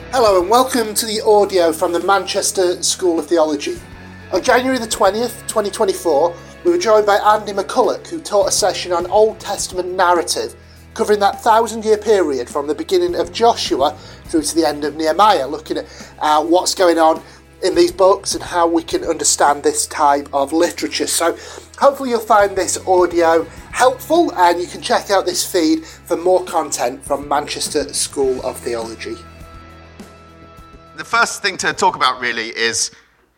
Hello and welcome to the audio from the Manchester School of Theology. On January the 20th, 2024, we were joined by Andy McCulloch, who taught a session on Old Testament narrative, covering that 1,000-year period from the beginning of Joshua through to the end of Nehemiah, looking at what's going on in these books and how we can understand this type of literature. So hopefully you'll find this audio helpful, and you can check out this feed for more content from Manchester School of Theology. The first thing to talk about really is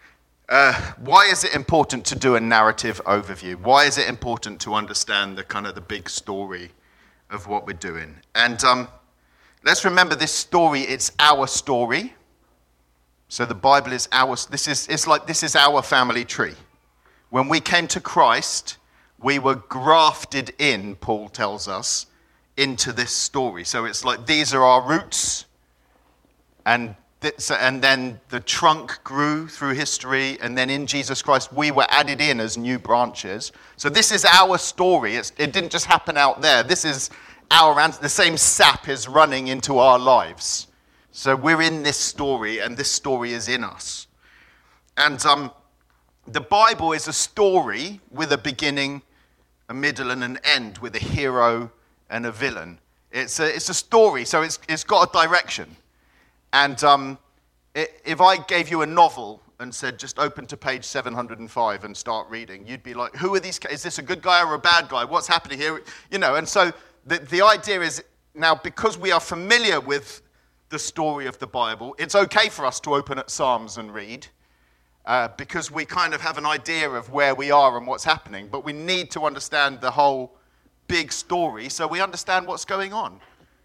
why is it important to do a narrative overview? Why is it important to understand the big story of what we're doing? And let's remember this story, it's our story. So the Bible is ours. This is our family tree. When we came to Christ, we were grafted in, Paul tells us, into this story. So it's like these are our roots, and then the trunk grew through history, and then in Jesus Christ we were added in as new branches. So this is our story. It didn't just happen out there. This is the same sap is running into our lives. So we're in this story, and this story is in us. And the Bible is a story with a beginning, a middle, and an end, with a hero and a villain. It's a story, so it's got a direction. And if I gave you a novel and said, just open to page 705 and start reading, you'd be like, who are these? Is this a good guy or a bad guy? What's happening here? And so the idea is now, because we are familiar with the story of the Bible, it's okay for us to open at Psalms and read, because we kind of have an idea of where we are and what's happening. But we need to understand the whole big story so we understand what's going on.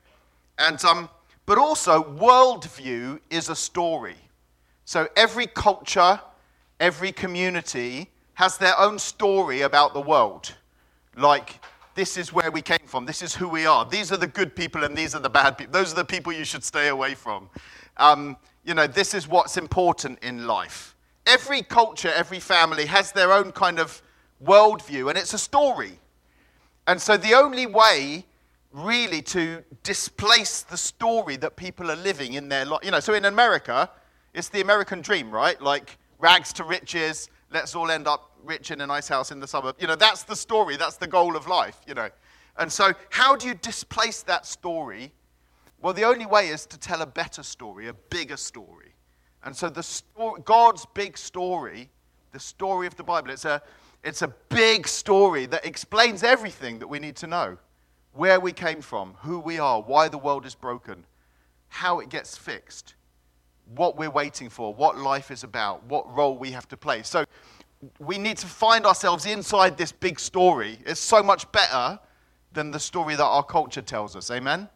And but also, worldview is a story. So every culture, every community has their own story about the world. Like, this is where we came from. This is who we are. These are the good people and these are the bad people. Those are the people you should stay away from. This is what's important in life. Every culture, every family has their own kind of worldview, and it's a story. And so the only way really to displace the story that people are living in their life. So in America, it's the American dream, right? Like rags to riches, let's all end up rich in a nice house in the suburb. That's the story, that's the goal of life, And so how do you displace that story? Well, the only way is to tell a better story, a bigger story. And so God's big story, the story of the Bible, it's a big story that explains everything that we need to know. Where we came from, who we are, why the world is broken, how it gets fixed, what we're waiting for, what life is about, what role we have to play. So we need to find ourselves inside this big story. It's so much better than the story that our culture tells us. Amen?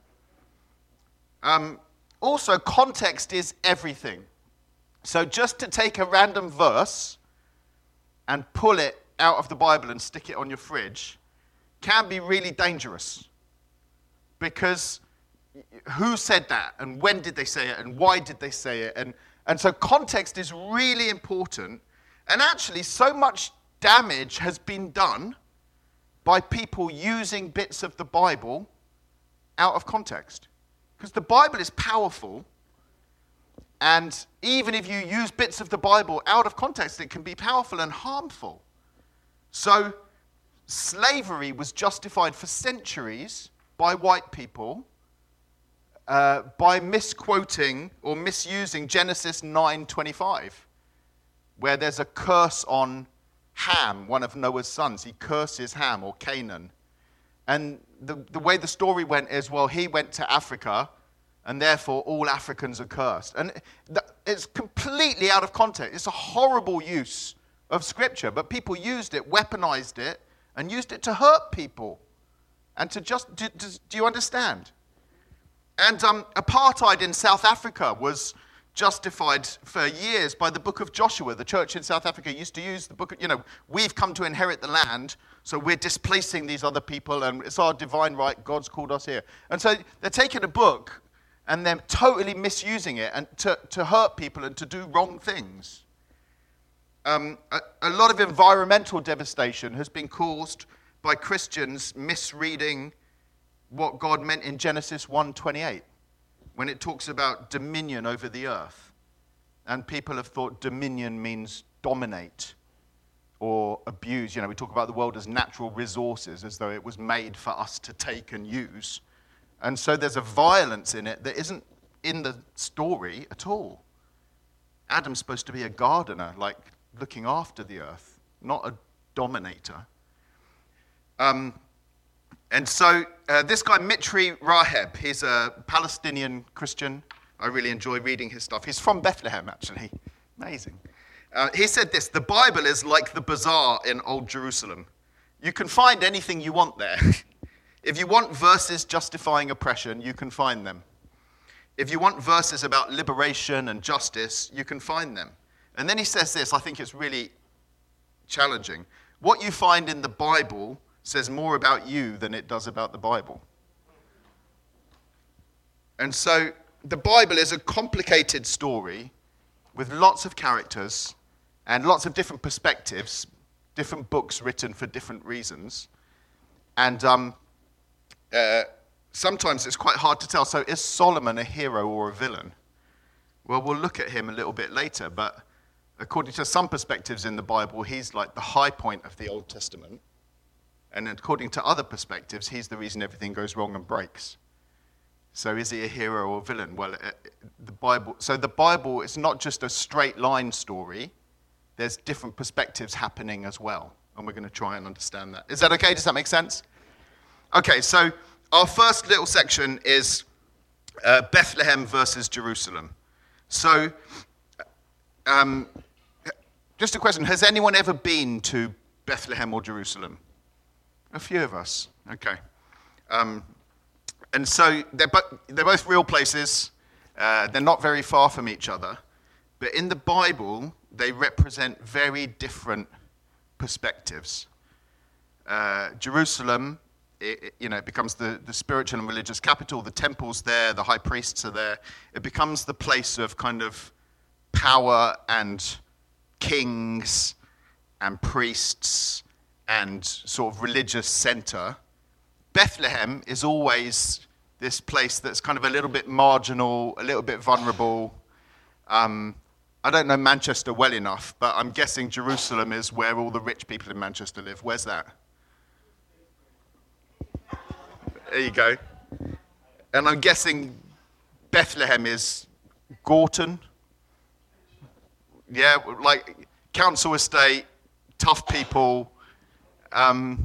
Also, context is everything. So just to take a random verse and pull it out of the Bible and stick it on your fridge can be really dangerous. Because who said that, and when did they say it, and why did they say it? And so context is really important. And actually, so much damage has been done by people using bits of the Bible out of context. Because the Bible is powerful, and even if you use bits of the Bible out of context, it can be powerful and harmful. So slavery was justified for centuries by white people by misquoting or misusing Genesis 9:25, where there's a curse on Ham, one of Noah's sons. He curses Ham, or Canaan. And the way the story went is, well, he went to Africa, and therefore all Africans are cursed. And it's completely out of context. It's a horrible use of Scripture, but people used it, weaponized it, and used it to hurt people. And to just, do you understand? And apartheid in South Africa was justified for years by the book of Joshua. The church in South Africa used to use the book of, we've come to inherit the land, so we're displacing these other people, and it's our divine right, God's called us here. And so they're taking a book, and they're totally misusing it and to hurt people and to do wrong things. A lot of environmental devastation has been caused by Christians misreading what God meant in Genesis 1:28. when it talks about dominion over the earth. And people have thought dominion means dominate or abuse. We talk about the world as natural resources, as though it was made for us to take and use. And so there's a violence in it that isn't in the story at all. Adam's supposed to be a gardener, like looking after the earth, not a dominator. And so this guy, Mitri Raheb, he's a Palestinian Christian. I really enjoy reading his stuff. He's from Bethlehem, actually. Amazing. He said this: the Bible is like the bazaar in Old Jerusalem. You can find anything you want there. If you want verses justifying oppression, you can find them. If you want verses about liberation and justice, you can find them. And then he says this, I think it's really challenging. What you find in the Bible says more about you than it does about the Bible. And so the Bible is a complicated story with lots of characters and lots of different perspectives, different books written for different reasons. And sometimes it's quite hard to tell. So is Solomon a hero or a villain? Well, we'll look at him a little bit later, but according to some perspectives in the Bible, he's like the high point of the Old Testament. And according to other perspectives, he's the reason everything goes wrong and breaks. So is he a hero or a villain? Well, the Bible is not just a straight line story. There's different perspectives happening as well. And we're going to try and understand that. Is that okay? Does that make sense? Okay, so our first little section is Bethlehem versus Jerusalem. So, just a question. Has anyone ever been to Bethlehem or Jerusalem? A few of us. Okay. And so they're both real places. They're not very far from each other. But in the Bible, they represent very different perspectives. Jerusalem, it becomes the spiritual and religious capital. The temple's there. The high priests are there. It becomes the place of kind of power and kings and priests and sort of religious center. Bethlehem is always this place that's kind of a little bit marginal, a little bit vulnerable. I don't know Manchester well enough, but I'm guessing Jerusalem is where all the rich people in Manchester live. Where's that? There you go. And I'm guessing Bethlehem is Gorton. Yeah, like council estate, tough people. And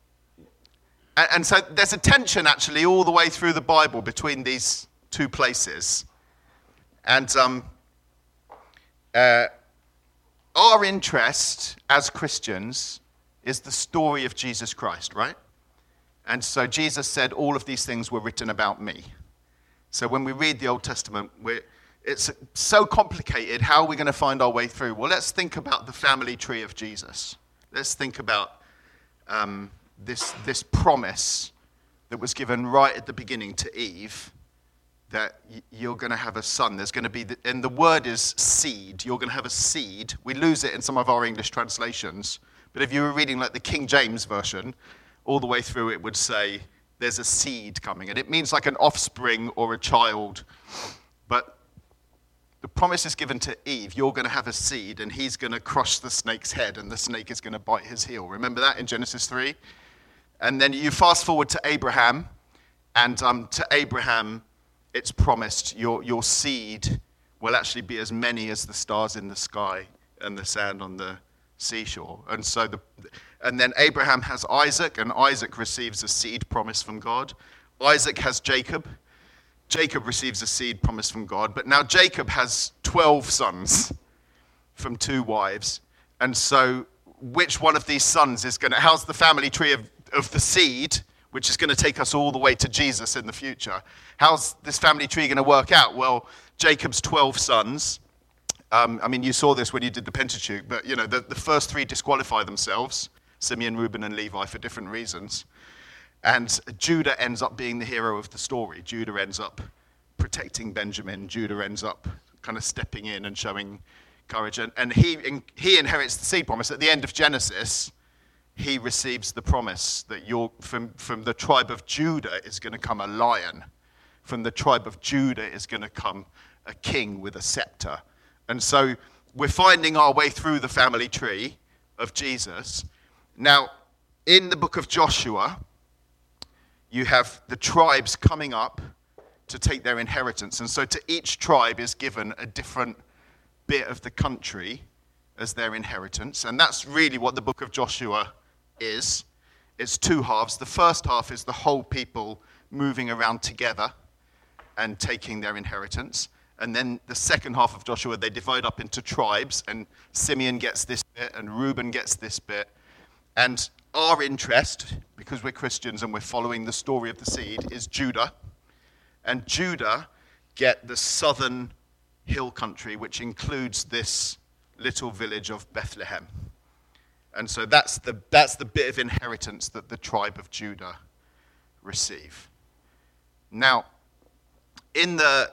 so there's a tension actually all the way through the Bible between these two places. And our interest as Christians is the story of Jesus Christ, right? And so Jesus said all of these things were written about me. So when we read the Old Testament, it's so complicated. How are we going to find our way through? Well, let's think about the family tree of Jesus. Let's think about this promise that was given right at the beginning to Eve, that you're going to have a son. There's going to be, and the word is seed. You're going to have a seed. We lose it in some of our English translations. But if you were reading like the King James Version, all the way through it would say there's a seed coming. And it means like an offspring or a child. But the promise is given to Eve. You're going to have a seed, and he's going to crush the snake's head, and the snake is going to bite his heel. Remember that in Genesis 3? And then you fast forward to Abraham, and to Abraham, it's promised your seed will actually be as many as the stars in the sky and the sand on the seashore. And so and then Abraham has Isaac, and Isaac receives a seed promise from God. Isaac has Jacob. Jacob receives a seed promise from God. But now Jacob has 12 sons from 2 wives. And so which one of these sons is going to, how's the family tree of the seed, which is going to take us all the way to Jesus in the future? How's this family tree going to work out? Well, Jacob's 12 sons. You saw this when you did the Pentateuch, but the first 3 disqualify themselves, Simeon, Reuben, and Levi, for different reasons. And Judah ends up being the hero of the story. Judah ends up protecting Benjamin. Judah ends up kind of stepping in and showing courage. And he inherits the seed promise. At the end of Genesis, he receives the promise that from the tribe of Judah is going to come a lion. from the tribe of Judah is going to come a king with a scepter. And so we're finding our way through the family tree of Jesus. Now, in the book of Joshua, you have the tribes coming up to take their inheritance. And so to each tribe is given a different bit of the country as their inheritance. And that's really what the book of Joshua is. It's two halves. The first half is the whole people moving around together and taking their inheritance. And then the second half of Joshua, they divide up into tribes, and Simeon gets this bit, and Reuben gets this bit. And our interest, because we're Christians and we're following the story of the seed, is Judah. And Judah get the southern hill country, which includes this little village of Bethlehem. And so that's the bit of inheritance that the tribe of Judah receive. Now, in the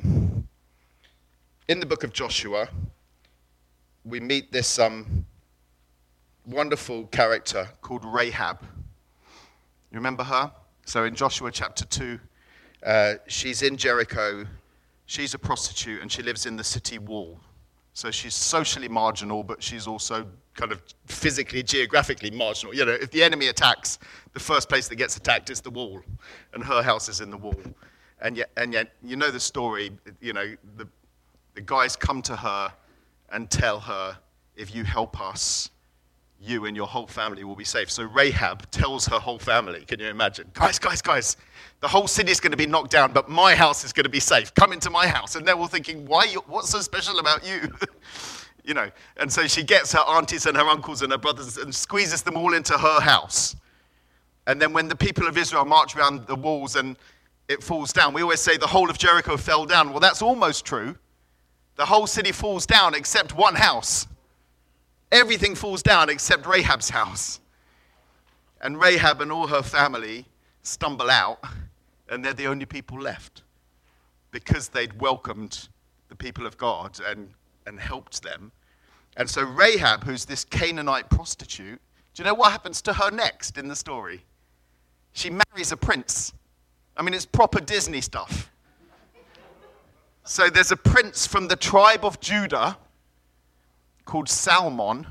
book of Joshua, we meet this wonderful character called Rahab. You remember her? So in Joshua chapter 2, she's in Jericho. She's a prostitute, and she lives in the city wall. So she's socially marginal, but she's also kind of physically, geographically marginal. You know, if the enemy attacks, the first place that gets attacked is the wall, and her house is in the wall. And yet, you know the story. You know, the guys come to her and tell her, if you help us, you and your whole family will be safe. So Rahab tells her whole family, can you imagine? Guys, the whole city's going to be knocked down, but my house is going to be safe. Come into my house. And they're all thinking, what's so special about you? You know, and so she gets her aunties and her uncles and her brothers and squeezes them all into her house. And then when the people of Israel march around the walls and it falls down, we always say the whole of Jericho fell down. Well, that's almost true. The whole city falls down except one house. Everything falls down except Rahab's house. And Rahab and all her family stumble out, and they're the only people left because they'd welcomed the people of God and helped them. And so Rahab, who's this Canaanite prostitute, do you know what happens to her next in the story? She marries a prince. I mean, it's proper Disney stuff. So there's a prince from the tribe of Judah called Salmon,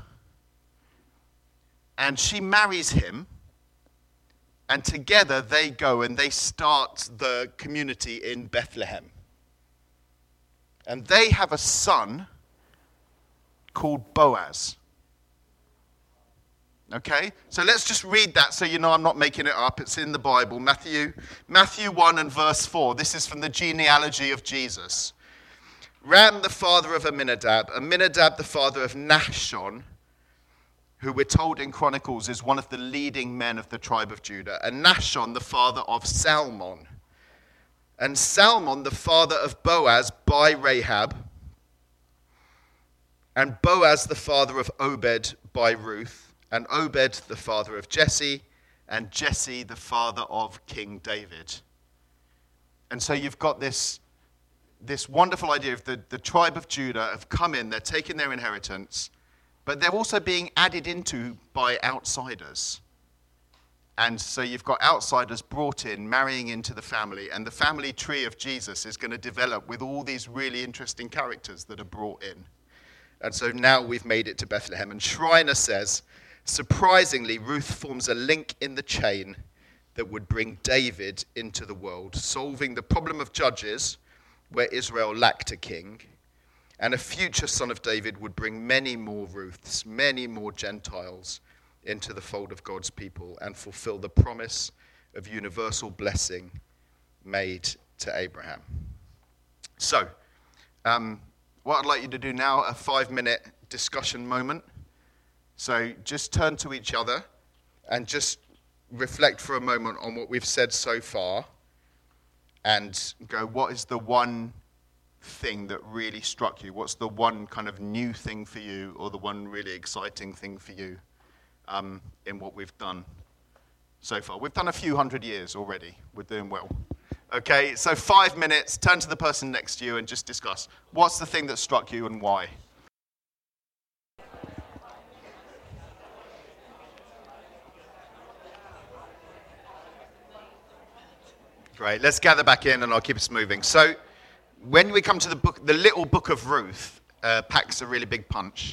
and she marries him, and together they go and they start the community in Bethlehem. And they have a son called Boaz. Okay? So let's just read that so you know I'm not making it up. It's in the Bible. Matthew 1 and verse 4. This is from the genealogy of Jesus. Ram, the father of Amminadab. Amminadab, the father of Nahshon, who we're told in Chronicles is one of the leading men of the tribe of Judah. And Nahshon, the father of Salmon. And Salmon, the father of Boaz by Rahab. And Boaz, the father of Obed by Ruth. And Obed, the father of Jesse. And Jesse, the father of King David. And so you've got this wonderful idea of the tribe of Judah have come in, they're taking their inheritance, but they're also being added into by outsiders. And so you've got outsiders brought in, marrying into the family, and the family tree of Jesus is going to develop with all these really interesting characters that are brought in. And so now we've made it to Bethlehem. And Schreiner says, surprisingly, Ruth forms a link in the chain that would bring David into the world, solving the problem of judges where Israel lacked a king, and a future son of David would bring many more Ruths, many more Gentiles into the fold of God's people and fulfill the promise of universal blessing made to Abraham. So, what I'd like you to do now, a 5-minute discussion moment. So just turn to each other and just reflect for a moment on what we've said so far and go, what is the one thing that really struck you? What's the one kind of new thing for you or the one really exciting thing for you in what we've done so far? We've done a few hundred years already. We're doing well. Okay, so 5 minutes, turn to the person next to you and just discuss. What's the thing that struck you and why? Great. Let's gather back in and I'll keep us moving. So when we come to the little book of Ruth, packs a really big punch.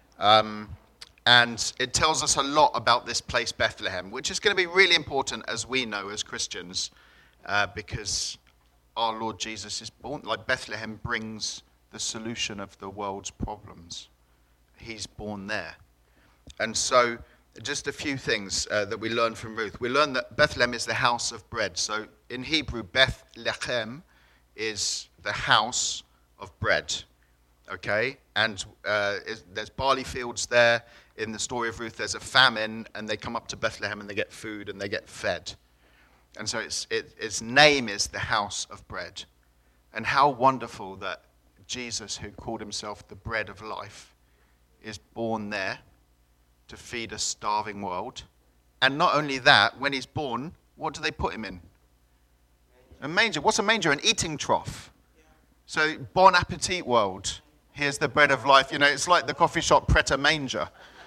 And it tells us a lot about this place, Bethlehem, which is going to be really important as we know as Christians, because our Lord Jesus is born. Like Bethlehem brings the solution of the world's problems. He's born there. And so just a few things that we learn from Ruth. We learn that Bethlehem is the house of bread. So in Hebrew, Bethlehem is the house of bread. Okay? And there's barley fields there. In the story of Ruth, there's a famine, and they come up to Bethlehem and they get food and they get fed. And so its name is the house of bread. And how wonderful that Jesus, who called himself the bread of life, is born there to feed a starving world. And not only that, when he's born, what do they put him in? A manger. What's a manger? An eating trough. So, bon appetit world. Here's the bread of life. You know, it's like the coffee shop Pret a Manger.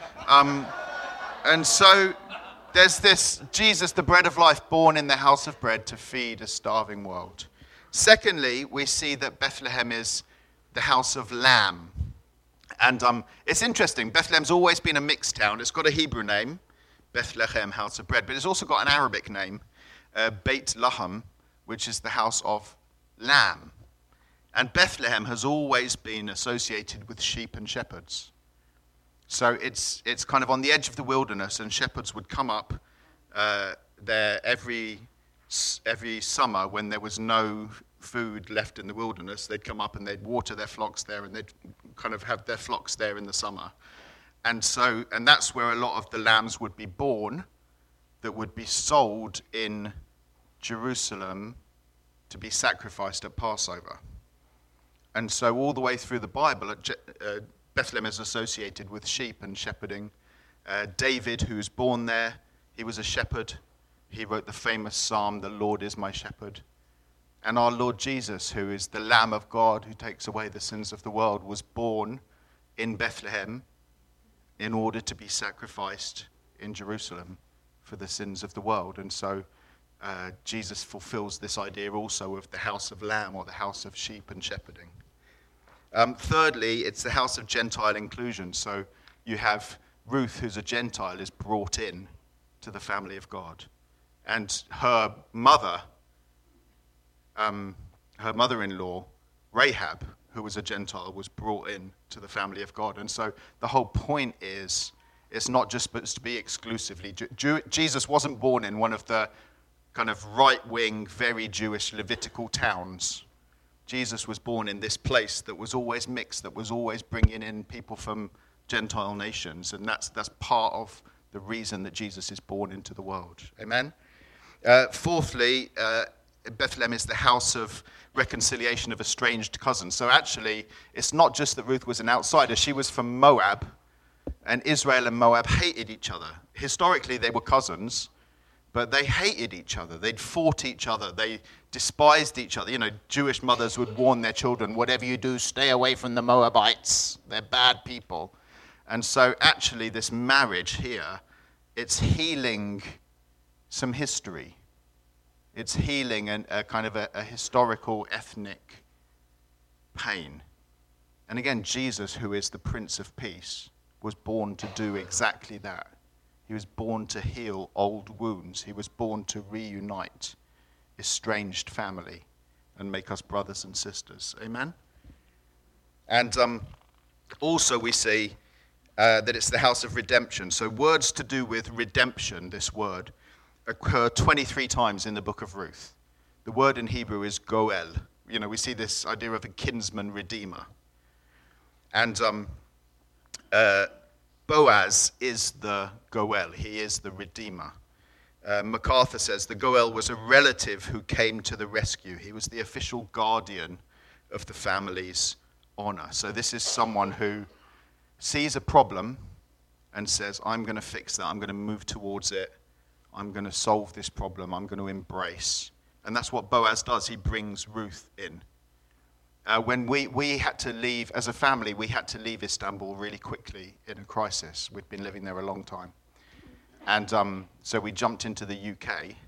And so there's this Jesus, the bread of life, born in the house of bread to feed a starving world. Secondly, we see that Bethlehem is the house of lamb. And it's interesting. Bethlehem's always been a mixed town. It's got a Hebrew name, Bethlehem, house of bread, but it's also got an Arabic name, Beit Laham, which is the house of lamb. And Bethlehem has always been associated with sheep and shepherds. So it's kind of on the edge of the wilderness, and shepherds would come up there every summer when there was no food left in the wilderness. They'd come up and they'd water their flocks there, and they'd kind of have their flocks there in the summer. And that's where a lot of the lambs would be born that would be sold in Jerusalem to be sacrificed at Passover. And so all the way through the Bible, Bethlehem is associated with sheep and shepherding. David, who's born there, he was a shepherd. He wrote the famous psalm, "The Lord is my shepherd." And our Lord Jesus, who is the Lamb of God who takes away the sins of the world, was born in Bethlehem in order to be sacrificed in Jerusalem for the sins of the world. And so Jesus fulfills this idea also of the house of lamb, or the house of sheep and shepherding. Thirdly, it's the house of Gentile inclusion. So you have Ruth, who's a Gentile, is brought in to the family of God. And her mother-in-law, Rahab, who was a Gentile, was brought in to the family of God. And so the whole point is, it's not just supposed to be exclusively Jesus wasn't born in one of the kind of right-wing, very Jewish Levitical towns. Jesus was born in this place that was always mixed, that was always bringing in people from Gentile nations, and that's part of the reason that Jesus is born into the world. Amen? Fourthly, Bethlehem is the house of reconciliation of estranged cousins. So actually, it's not just that Ruth was an outsider. She was from Moab, and Israel and Moab hated each other. Historically, they were cousins, but they hated each other. They'd fought each other. They despised each other. You know, Jewish mothers would warn their children, whatever you do, stay away from the Moabites. They're bad people. And so actually this marriage here, it's healing some history. It's healing a kind of a historical, ethnic pain. And again, Jesus, who is the Prince of Peace, was born to do exactly that. He was born to heal old wounds. He was born to reunite estranged family and make us brothers and sisters. Amen? And also we see that it's the house of redemption. So words to do with redemption, this word, occur 23 times in the book of Ruth. The word in Hebrew is goel. You know, we see this idea of a kinsman redeemer. And Boaz is the goel. He is the redeemer. MacArthur says the goel was a relative who came to the rescue. He was the official guardian of the family's honor. So this is someone who sees a problem and says, I'm going to fix that. I'm going to move towards it. I'm going to solve this problem. I'm going to embrace. And that's what Boaz does. He brings Ruth in. When we had to leave, as a family, we had to leave Istanbul really quickly in a crisis. We'd been living there a long time. And so we jumped into the UK,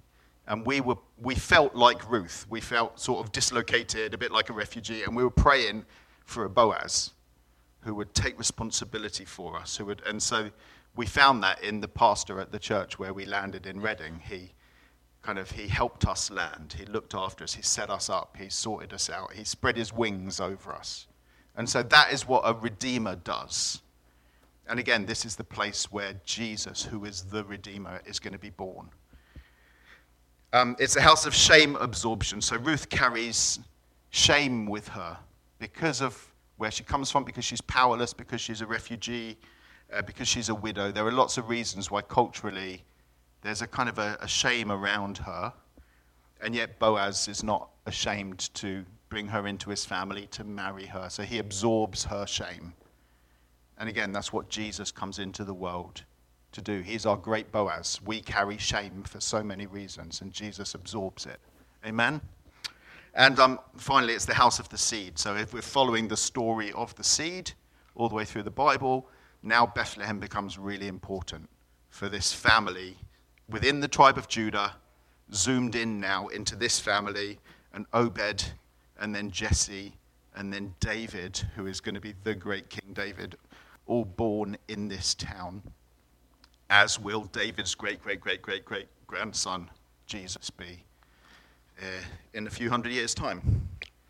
And we felt like Ruth. We felt sort of dislocated, a bit like a refugee, and we were praying for a Boaz who would take responsibility for us. And so we found that in the pastor at the church where we landed in Reading. He helped us land. He looked after us. He set us up. He sorted us out. He spread his wings over us. And so that is what a redeemer does. And again, this is the place where Jesus, who is the redeemer, is going to be born. It's a house of shame absorption. So Ruth carries shame with her because of where she comes from, because she's powerless, because she's a refugee, because she's a widow. There are lots of reasons why culturally there's a kind of a shame around her. And yet Boaz is not ashamed to bring her into his family, to marry her. So he absorbs her shame. And again, that's what Jesus comes into the world to do. He's our great Boaz. We carry shame for so many reasons, and Jesus absorbs it. Amen? And finally, it's the house of the seed. So if we're following the story of the seed all the way through the Bible, now Bethlehem becomes really important for this family within the tribe of Judah, zoomed in now into this family, and Obed, and then Jesse, and then David, who is going to be the great King David, all born in this town, as will David's great-great-great-great-great-grandson, Jesus, be in a few hundred years' time.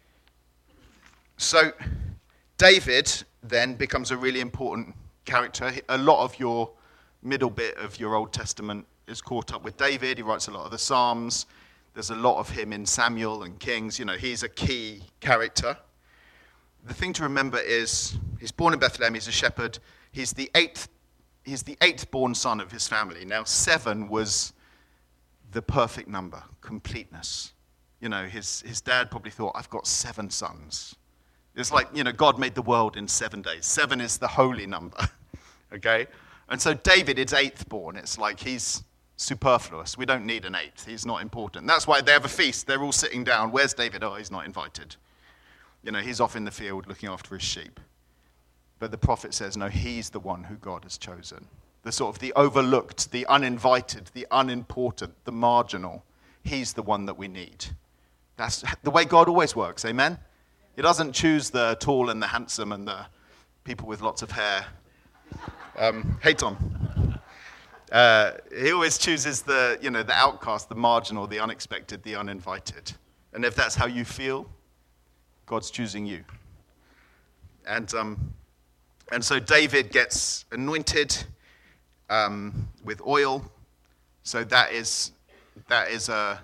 So David then becomes a really important character. A lot of your middle bit of your Old Testament is caught up with David. He writes a lot of the Psalms. There's a lot of him in Samuel and Kings. He's a key character. The thing to remember is he's born in Bethlehem. He's a shepherd. He's the eighth born son of his family. Now, 7 was the perfect number, completeness. His dad probably thought, I've got 7 sons. It's like, God made the world in 7 days. 7 is the holy number, okay? And so David is 8th born. It's like he's superfluous. We don't need an 8th. He's not important. That's why they have a feast. They're all sitting down. Where's David? Oh, he's not invited. He's off in the field looking after his sheep. But the prophet says, no, he's the one who God has chosen. The sort of the overlooked, the uninvited, the unimportant, the marginal. He's the one that we need. That's the way God always works, amen? He doesn't choose the tall and the handsome and the people with lots of hair. Hey, Tom. He always chooses the outcast, the marginal, the unexpected, the uninvited. And if that's how you feel, God's choosing you. And so David gets anointed with oil. So that is the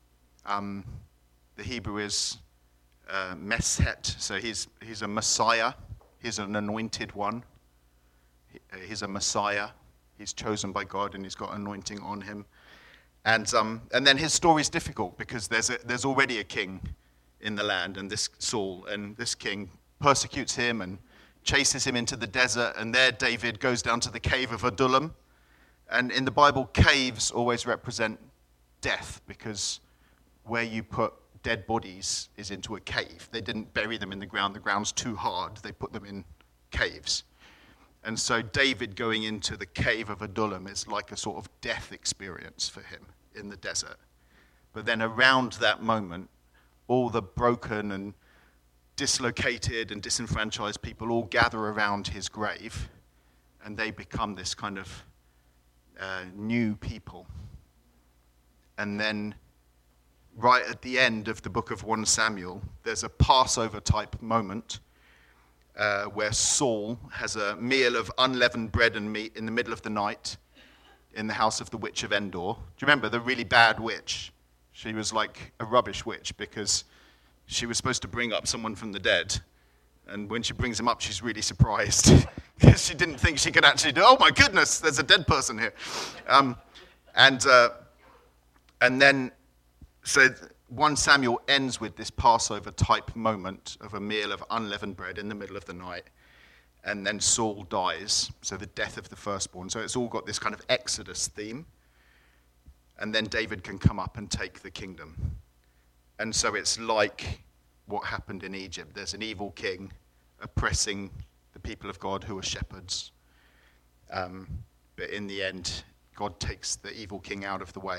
Hebrew is Meshet. So he's a Messiah. He's an anointed one. He's a Messiah. He's chosen by God, and he's got anointing on him. And then his story is difficult because there's already a king in the land, and this Saul, and this king persecutes him and chases him into the desert, and there David goes down to the cave of Adullam. And in the Bible, caves always represent death, because where you put dead bodies is into a cave. They didn't bury them in the ground. The ground's too hard. They put them in caves. And so David going into the cave of Adullam is like a sort of death experience for him in the desert. But then around that moment, all the broken and dislocated and disenfranchised people all gather around his grave, and they become this kind of new people. And then right at the end of the book of 1 Samuel, there's a Passover type moment where Saul has a meal of unleavened bread and meat in the middle of the night in the house of the witch of Endor. Do you remember the really bad witch? She was like a rubbish witch because she was supposed to bring up someone from the dead. And when she brings him up, she's really surprised because she didn't think she could actually do, oh my goodness, there's a dead person here. And then, so 1 Samuel ends with this Passover type moment of a meal of unleavened bread in the middle of the night. And then Saul dies, so the death of the firstborn. So it's all got this kind of Exodus theme. And then David can come up and take the kingdom. And so it's like what happened in Egypt. There's an evil king oppressing the people of God who are shepherds. But in the end, God takes the evil king out of the way,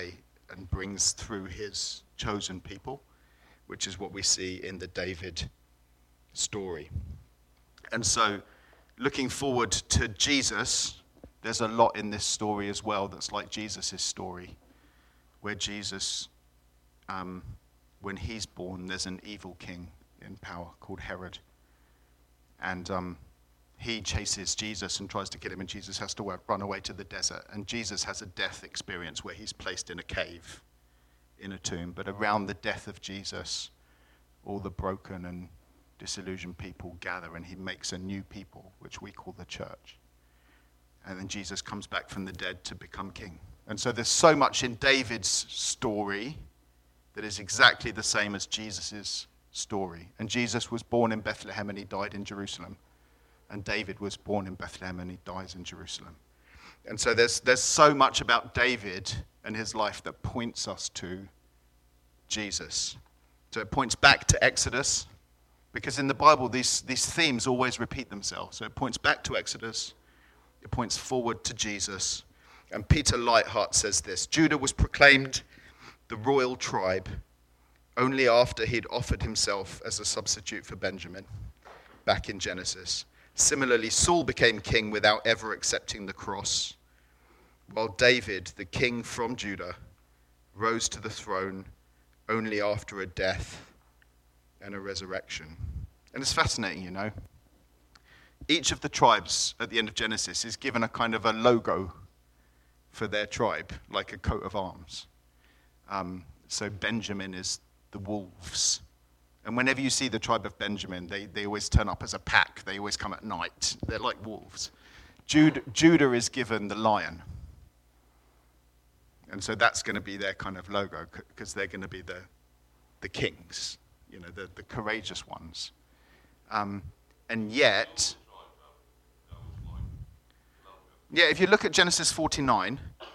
and brings through his chosen people, which is what we see in the David story. And so, looking forward to Jesus, there's a lot in this story as well that's like Jesus' story, where Jesus, when he's born, there's an evil king in power called Herod. And he chases Jesus and tries to kill him, and Jesus has to run away to the desert. And Jesus has a death experience where he's placed in a cave, in a tomb. But around the death of Jesus, all the broken and disillusioned people gather, and he makes a new people, which we call the church. And then Jesus comes back from the dead to become king. And so there's so much in David's story that is exactly the same as Jesus' story. And Jesus was born in Bethlehem and he died in Jerusalem. And David was born in Bethlehem and he dies in Jerusalem. And so there's so much about David and his life that points us to Jesus. So it points back to Exodus, because in the Bible these themes always repeat themselves. So it points back to Exodus, it points forward to Jesus. And Peter Leithart says this: Judah was proclaimed the royal tribe only after he'd offered himself as a substitute for Benjamin back in Genesis. Similarly, Saul became king without ever accepting the cross, while David, the king from Judah, rose to the throne only after a death and a resurrection. And it's fascinating, you know. Each of the tribes at the end of Genesis is given a kind of a logo for their tribe, like a coat of arms. So Benjamin is the wolves. And whenever you see the tribe of Benjamin, they always turn up as a pack. They always come at night. They're like wolves. Judah is given the lion. And so that's going to be their kind of logo, because they're going to be the kings, you know, the courageous ones. And yet, if you look at Genesis 49,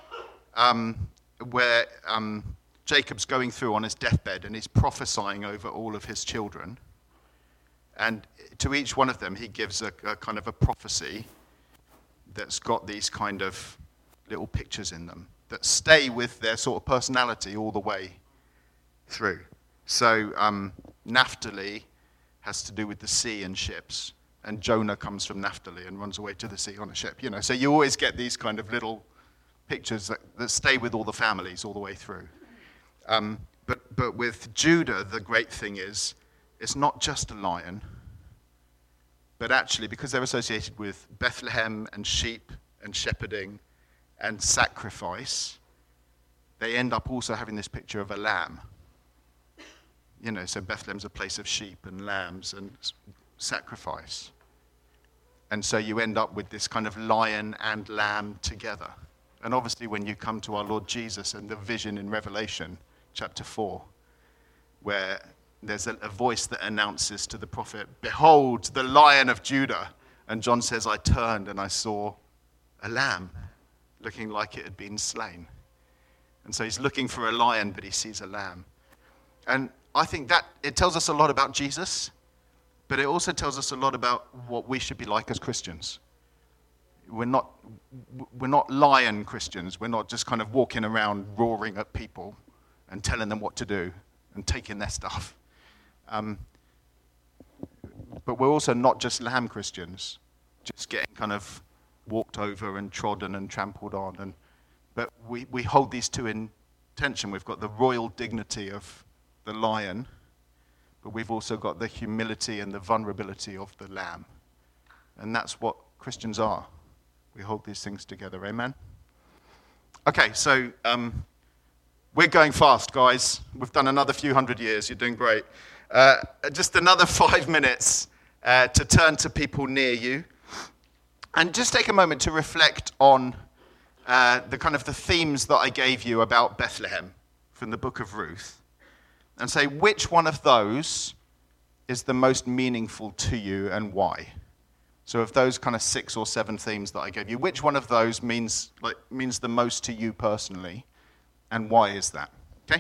where Jacob's going through on his deathbed and he's prophesying over all of his children. And to each one of them, he gives a kind of a prophecy that's got these kind of little pictures in them that stay with their sort of personality all the way through. So Naphtali has to do with the sea and ships. And Jonah comes from Naphtali and runs away to the sea on a ship. You know, so you always get these kind of little pictures that stay with all the families all the way through. But with Judah, the great thing is, it's not just a lion, but actually, because they're associated with Bethlehem and sheep and shepherding and sacrifice, they end up also having this picture of a lamb. You know, so Bethlehem's a place of sheep and lambs and sacrifice. And so you end up with this kind of lion and lamb together. And obviously, when you come to our Lord Jesus and the vision in Revelation, chapter 4, where there's a voice that announces to the prophet, "Behold, the Lion of Judah." And John says, "I turned and I saw a lamb looking like it had been slain." And so he's looking for a lion, but he sees a lamb. And I think that it tells us a lot about Jesus, but it also tells us a lot about what we should be like as Christians. We're not lion Christians. We're not just kind of walking around roaring at people and telling them what to do and taking their stuff. But we're also not just lamb Christians, just getting kind of walked over and trodden and trampled on. But we hold these two in tension. We've got the royal dignity of the lion, but we've also got the humility and the vulnerability of the lamb. And that's what Christians are. We hold these things together. Amen? Okay, so we're going fast, guys. We've done another few hundred years. You're doing great. Just another 5 minutes to turn to people near you. And just take a moment to reflect on the kind of the themes that I gave you about Bethlehem from the book of Ruth. And say, which one of those is the most meaningful to you and why? So of those kind of 6 or 7 themes that I gave you, which one of those means the most to you personally, and why is that? Okay?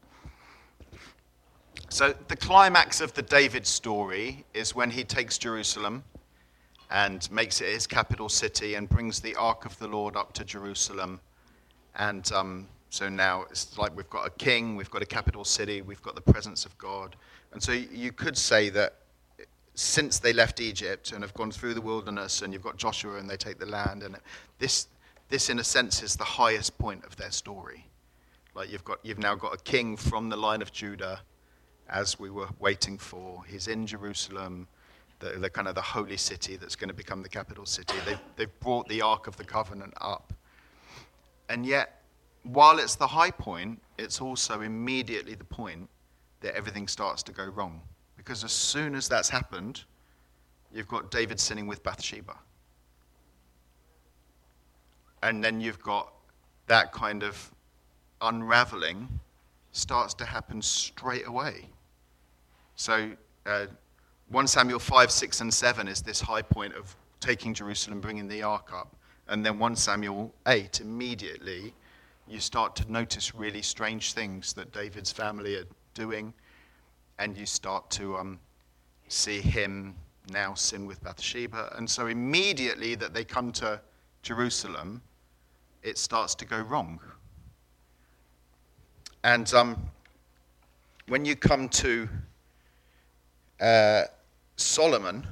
So the climax of the David story is when he takes Jerusalem and makes it his capital city and brings the Ark of the Lord up to Jerusalem and So now it's like we've got a king, we've got a capital city, we've got the presence of God. And so you could say that since they left Egypt and have gone through the wilderness, and you've got Joshua and they take the land, and this in a sense is the highest point of their story. Like you've now got a king from the line of Judah, as we were waiting for. He's in Jerusalem, the kind of the holy city that's going to become the capital city. They've brought the Ark of the Covenant up. And yet, while it's the high point, it's also immediately the point that everything starts to go wrong. Because as soon as that's happened, you've got David sinning with Bathsheba. And then you've got that kind of unraveling starts to happen straight away. So 1 Samuel 5, 6, and 7 is this high point of taking Jerusalem, bringing the ark up. And then 1 Samuel 8, immediately, you start to notice really strange things that David's family are doing. And you start to see him now sin with Bathsheba. And so immediately that they come to Jerusalem, it starts to go wrong. And when you come to Solomon,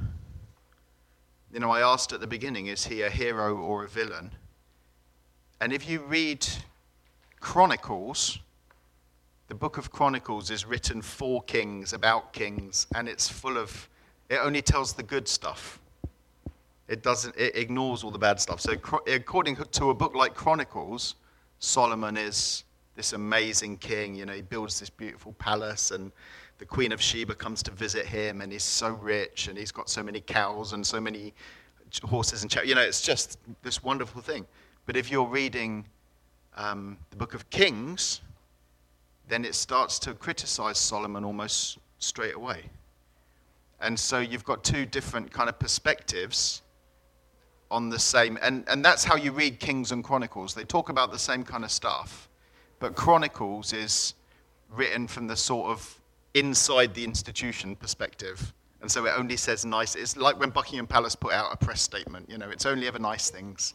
I asked at the beginning, is he a hero or a villain? And if you read Chronicles, the book of Chronicles is written for kings, about kings, and it only tells the good stuff. It ignores all the bad stuff. So according to a book like Chronicles, Solomon is this amazing king. He builds this beautiful palace, and the Queen of Sheba comes to visit him, and he's so rich, and he's got so many cows and so many horses and chariots. It's just this wonderful thing. But if you're reading the book of Kings, then it starts to criticize Solomon almost straight away. And so you've got two different kind of perspectives on the same, and that's how you read Kings and Chronicles. They talk about the same kind of stuff, but Chronicles is written from the sort of inside the institution perspective, and so it only says nice. It's like when Buckingham Palace put out a press statement, it's only ever nice things.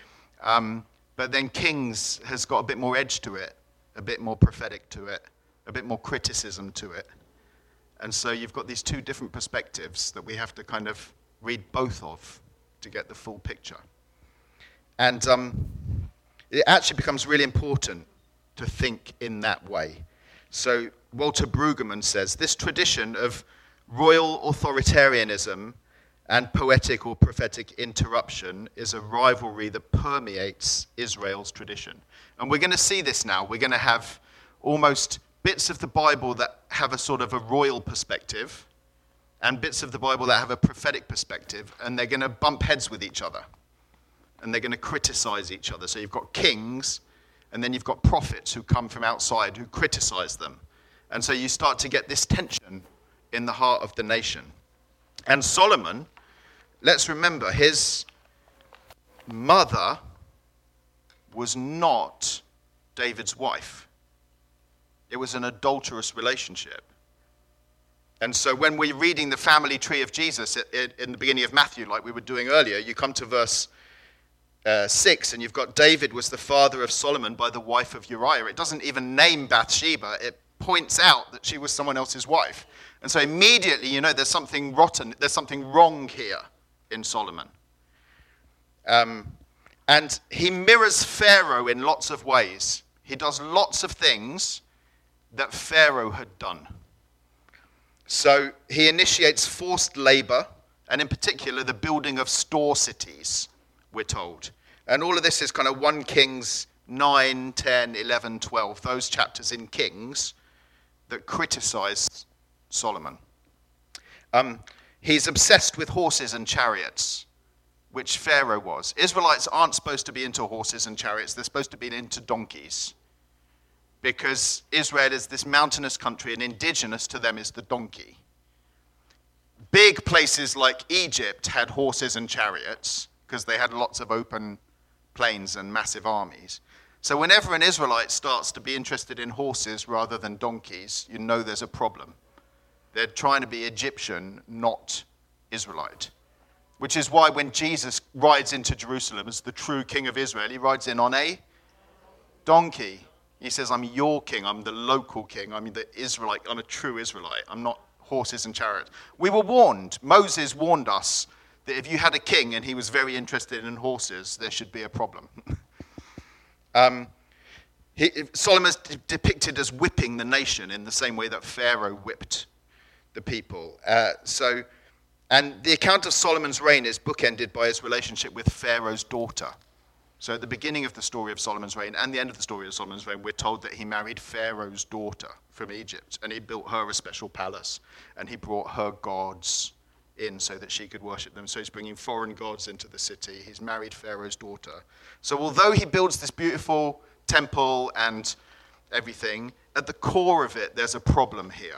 But then Kings has got a bit more edge to it, a bit more prophetic to it, a bit more criticism to it. And so you've got these two different perspectives that we have to kind of read both of to get the full picture. And it actually becomes really important to think in that way. So Walter Brueggemann says, this tradition of royal authoritarianism and poetic or prophetic interruption is a rivalry that permeates Israel's tradition. And we're going to see this now. We're going to have almost bits of the Bible that have a sort of a royal perspective and bits of the Bible that have a prophetic perspective, and they're going to bump heads with each other. And they're going to criticize each other. So you've got kings, and then you've got prophets who come from outside who criticize them. And so you start to get this tension in the heart of the nation. And Solomon, let's remember, his mother was not David's wife. It was an adulterous relationship. And so when we're reading the family tree of Jesus in the beginning of Matthew, like we were doing earlier, you come to verse 6, and you've got David was the father of Solomon by the wife of Uriah. It doesn't even name Bathsheba. It points out that she was someone else's wife. And so immediately, there's something rotten, there's something wrong here in Solomon. And he mirrors Pharaoh in lots of ways. He does lots of things that Pharaoh had done. So he initiates forced labor, and in particular the building of store cities, we're told. And all of this is kind of 1 Kings 9, 10, 11, 12, those chapters in Kings that criticize Solomon. He's obsessed with horses and chariots, which Pharaoh was. Israelites aren't supposed to be into horses and chariots. They're supposed to be into donkeys, because Israel is this mountainous country, and indigenous to them is the donkey. Big places like Egypt had horses and chariots because they had lots of open plains and massive armies. So whenever an Israelite starts to be interested in horses rather than donkeys, there's a problem. They're trying to be Egyptian, not Israelite. Which is why when Jesus rides into Jerusalem as the true king of Israel, he rides in on a donkey. He says, I'm your king. I'm the local king. I'm the Israelite. I'm a true Israelite. I'm not horses and chariots. We were warned. Moses warned us that if you had a king and he was very interested in horses, there should be a problem. Solomon's depicted as whipping the nation in the same way that Pharaoh whipped the people. And the account of Solomon's reign is bookended by his relationship with Pharaoh's daughter. So at the beginning of the story of Solomon's reign and the end of the story of Solomon's reign, we're told that he married Pharaoh's daughter from Egypt, and he built her a special palace, and he brought her gods in so that she could worship them. So he's bringing foreign gods into the city. He's married Pharaoh's daughter. So although he builds this beautiful temple and everything, at the core of it, there's a problem here.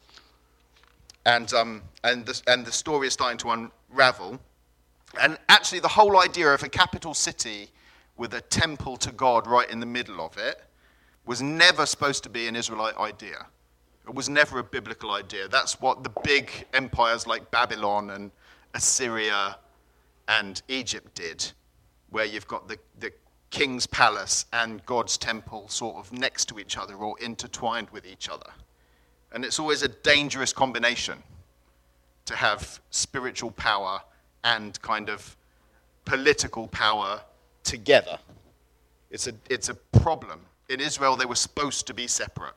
And the story is starting to unravel. And actually, the whole idea of a capital city with a temple to God right in the middle of it was never supposed to be an Israelite idea. It was never a biblical idea. That's what the big empires like Babylon and Assyria and Egypt did, where you've got the king's palace and God's temple sort of next to each other or intertwined with each other. And it's always a dangerous combination to have spiritual power and kind of political power together. It's a problem. In Israel, they were supposed to be separate.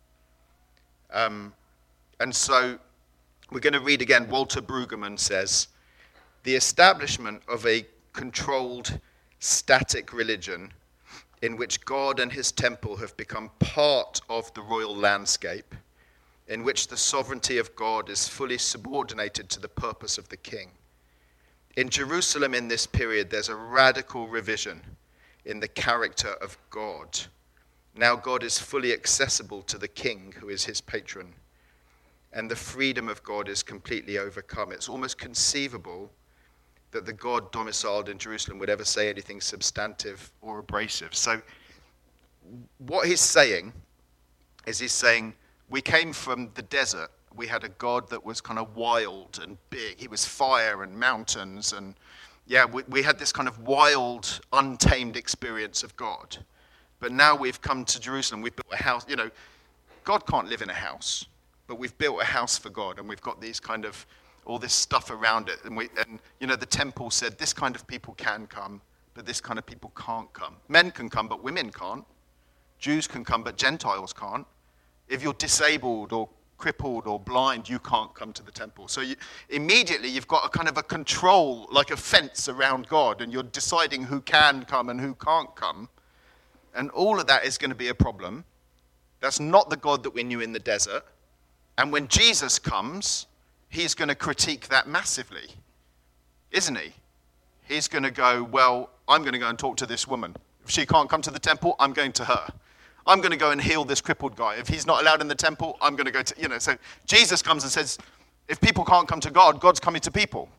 And so we're going to read again. Walter Brueggemann says, the establishment of a controlled, static religion in which God and his temple have become part of the royal landscape, in which the sovereignty of God is fully subordinated to the purpose of the king. In Jerusalem in this period, there's a radical revision in the character of God. Now God is fully accessible to the king, who is his patron, and the freedom of God is completely overcome. It's almost conceivable that the God domiciled in Jerusalem would ever say anything substantive or abrasive. So what he's saying is we came from the desert. We had a God that was kind of wild and big. He was fire and mountains. And we had this kind of wild, untamed experience of God. But now we've come to Jerusalem. We've built a house. You know, God can't live in a house. But we've built a house for God. And we've got these kind of, all this stuff around it. And the temple said this kind of people can come, but this kind of people can't come. Men can come, but women can't. Jews can come, but Gentiles can't. If you're disabled or crippled or blind, you can't come to the temple. So immediately you've got a kind of a control, like a fence around God, and you're deciding who can come and who can't come. And all of that is going to be a problem. That's not the God that we knew in the desert. And when Jesus comes, he's going to critique that massively, isn't he? He's going to go, well, I'm going to go and talk to this woman. If she can't come to the temple, I'm going to her. I'm going to go and heal this crippled guy. If he's not allowed in the temple, I'm going to go to, So Jesus comes and says, if people can't come to God, God's coming to people.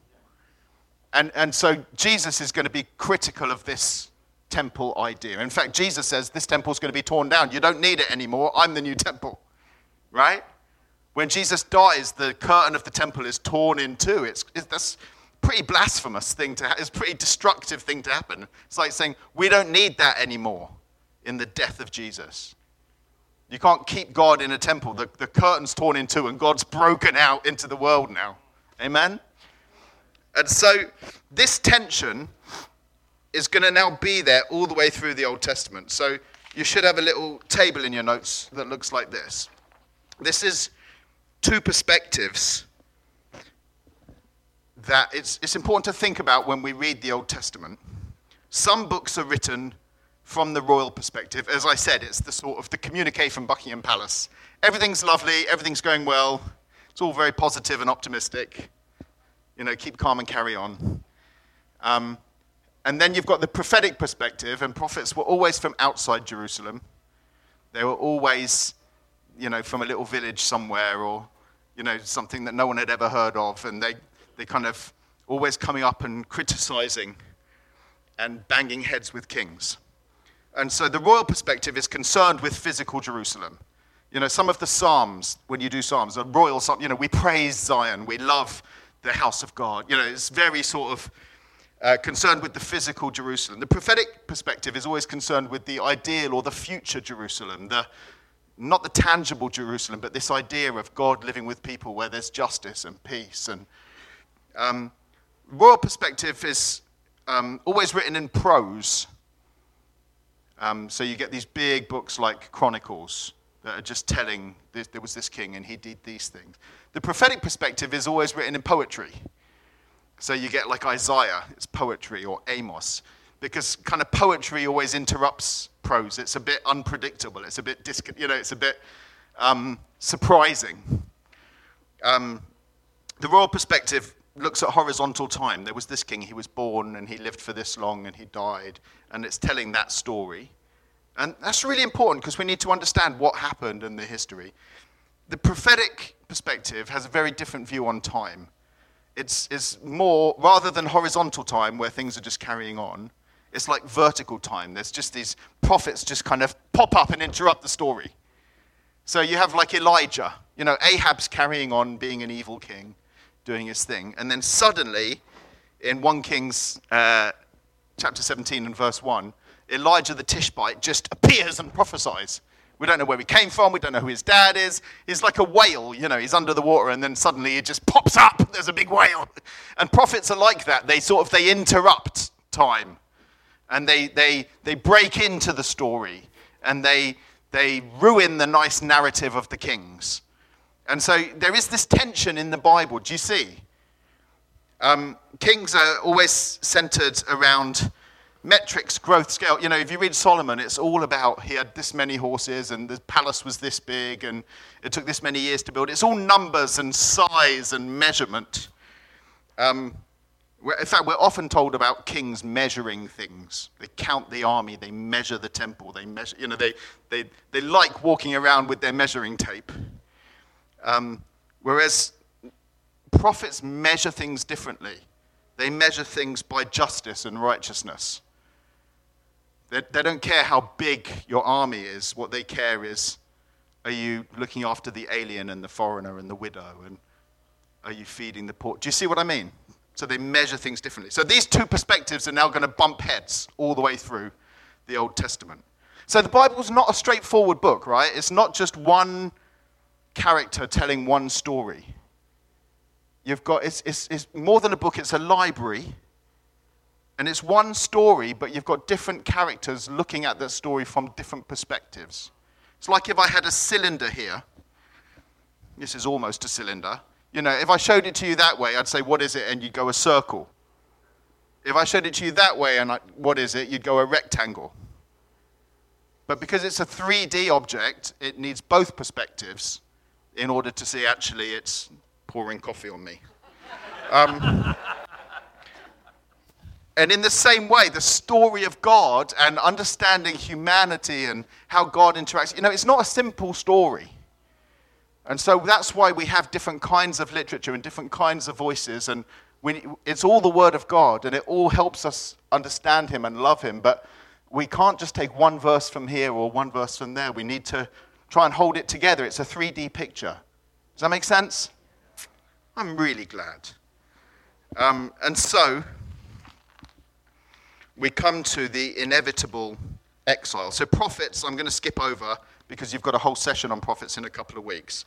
And so Jesus is going to be critical of this temple idea. In fact, Jesus says, this temple's going to be torn down. You don't need it anymore. I'm the new temple, right? When Jesus dies, the curtain of the temple is torn in two. That's a pretty blasphemous thing it's a pretty destructive thing to happen. It's like saying, we don't need that anymore in the death of Jesus. You can't keep God in a temple. The curtain's torn in two and God's broken out into the world now. Amen? And so this tension is going to now be there all the way through the Old Testament. So you should have a little table in your notes that looks like this. This is two perspectives that it's important to think about when we read the Old Testament. Some books are written from the royal perspective. As I said, it's the sort of the communique from Buckingham Palace. Everything's lovely, everything's going well, it's all very positive and optimistic. Keep calm and carry on. And then you've got the prophetic perspective, and prophets were always from outside Jerusalem. They were always, from a little village somewhere, or, something that no one had ever heard of, and they kind of always coming up and criticizing and banging heads with kings. And so the royal perspective is concerned with physical Jerusalem. Some of the Psalms, when you do Psalms, are royal Psalms. We praise Zion. We love the house of God. It's very sort of concerned with the physical Jerusalem. The prophetic perspective is always concerned with the ideal or the future Jerusalem, not the tangible Jerusalem, but this idea of God living with people where there's justice and peace. And royal perspective is always written in prose. So you get these big books like Chronicles that are just telling there was this king and he did these things. The prophetic perspective is always written in poetry. So you get like Isaiah, it's poetry, or Amos, because kind of poetry always interrupts prose. It's a bit unpredictable. It's a bit it's a bit surprising. The royal perspective looks at horizontal time. There was this king, he was born and he lived for this long and he died, and it's telling that story. And that's really important because we need to understand what happened in the history. The prophetic perspective has a very different view on time. It's more, rather than horizontal time where things are just carrying on, it's like vertical time. There's just these prophets just kind of pop up and interrupt the story. So you have like Elijah, Ahab's carrying on being an evil king, doing his thing. And then suddenly, in 1 Kings chapter 17 and verse 1, Elijah the Tishbite just appears and prophesies. We don't know where he came from. We don't know who his dad is. He's like a whale, he's under the water, and then suddenly he just pops up. There's a big whale. And prophets are like that. They interrupt time. And they break into the story. And they ruin the nice narrative of the kings. And so there is this tension in the Bible. Do you see? Kings are always centered around metrics, growth, scale. If you read Solomon, it's all about he had this many horses and the palace was this big and it took this many years to build. It's all numbers and size and measurement. In fact, we're often told about kings measuring things. They count the army, they measure the temple, they measure, they like walking around with their measuring tape. Whereas prophets measure things differently. They measure things by justice and righteousness. They don't care how big your army is. What they care is, are you looking after the alien and the foreigner and the widow? And are you feeding the poor? Do you see what I mean? So they measure things differently. So these two perspectives are now going to bump heads all the way through the Old Testament. So the Bible's not a straightforward book, right? It's not just one character telling one story. It's more than a book, it's a library. And it's one story, but you've got different characters looking at that story from different perspectives. It's like if I had a cylinder here. This is almost a cylinder. If I showed it to you that way, I'd say, what is it? And you'd go a circle. If I showed it to you that way, and what is it? You'd go a rectangle. But because it's a 3D object, it needs both perspectives in order to see actually it's pouring coffee on me. And in the same way, the story of God and understanding humanity and how God interacts, it's not a simple story. And so that's why we have different kinds of literature and different kinds of voices. And it's all the Word of God, and it all helps us understand Him and love Him. But we can't just take one verse from here or one verse from there. We need to try and hold it together. It's a 3D picture. Does that make sense? I'm really glad. And so we come to the inevitable exile. So prophets, I'm going to skip over because you've got a whole session on prophets in a couple of weeks.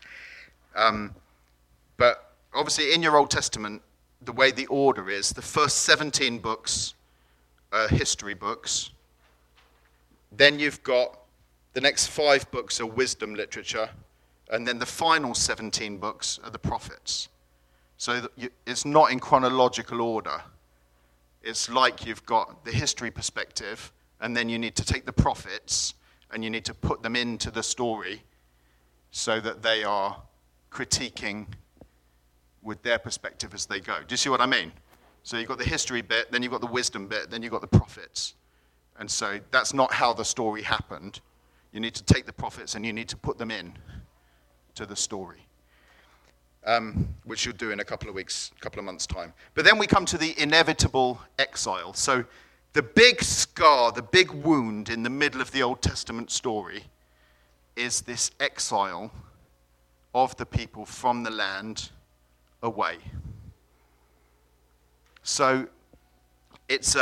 But obviously in your Old Testament, the way the order is, the first 17 books are history books. Then you've got the next 5 books are wisdom literature. And then the final 17 books are the prophets. So it's not in chronological order. It's like you've got the history perspective, and then you need to take the prophets, and you need to put them into the story so that they are critiquing with their perspective as they go. Do you see what I mean? So you've got the history bit, then you've got the wisdom bit, then you've got the prophets. And so that's not how the story happened. You need to take the prophets and you need to put them in to the story. Which you'll do in a couple of weeks, couple of months' time. But then we come to the inevitable exile. So the big scar, the big wound in the middle of the Old Testament story is this exile of the people from the land away. So it's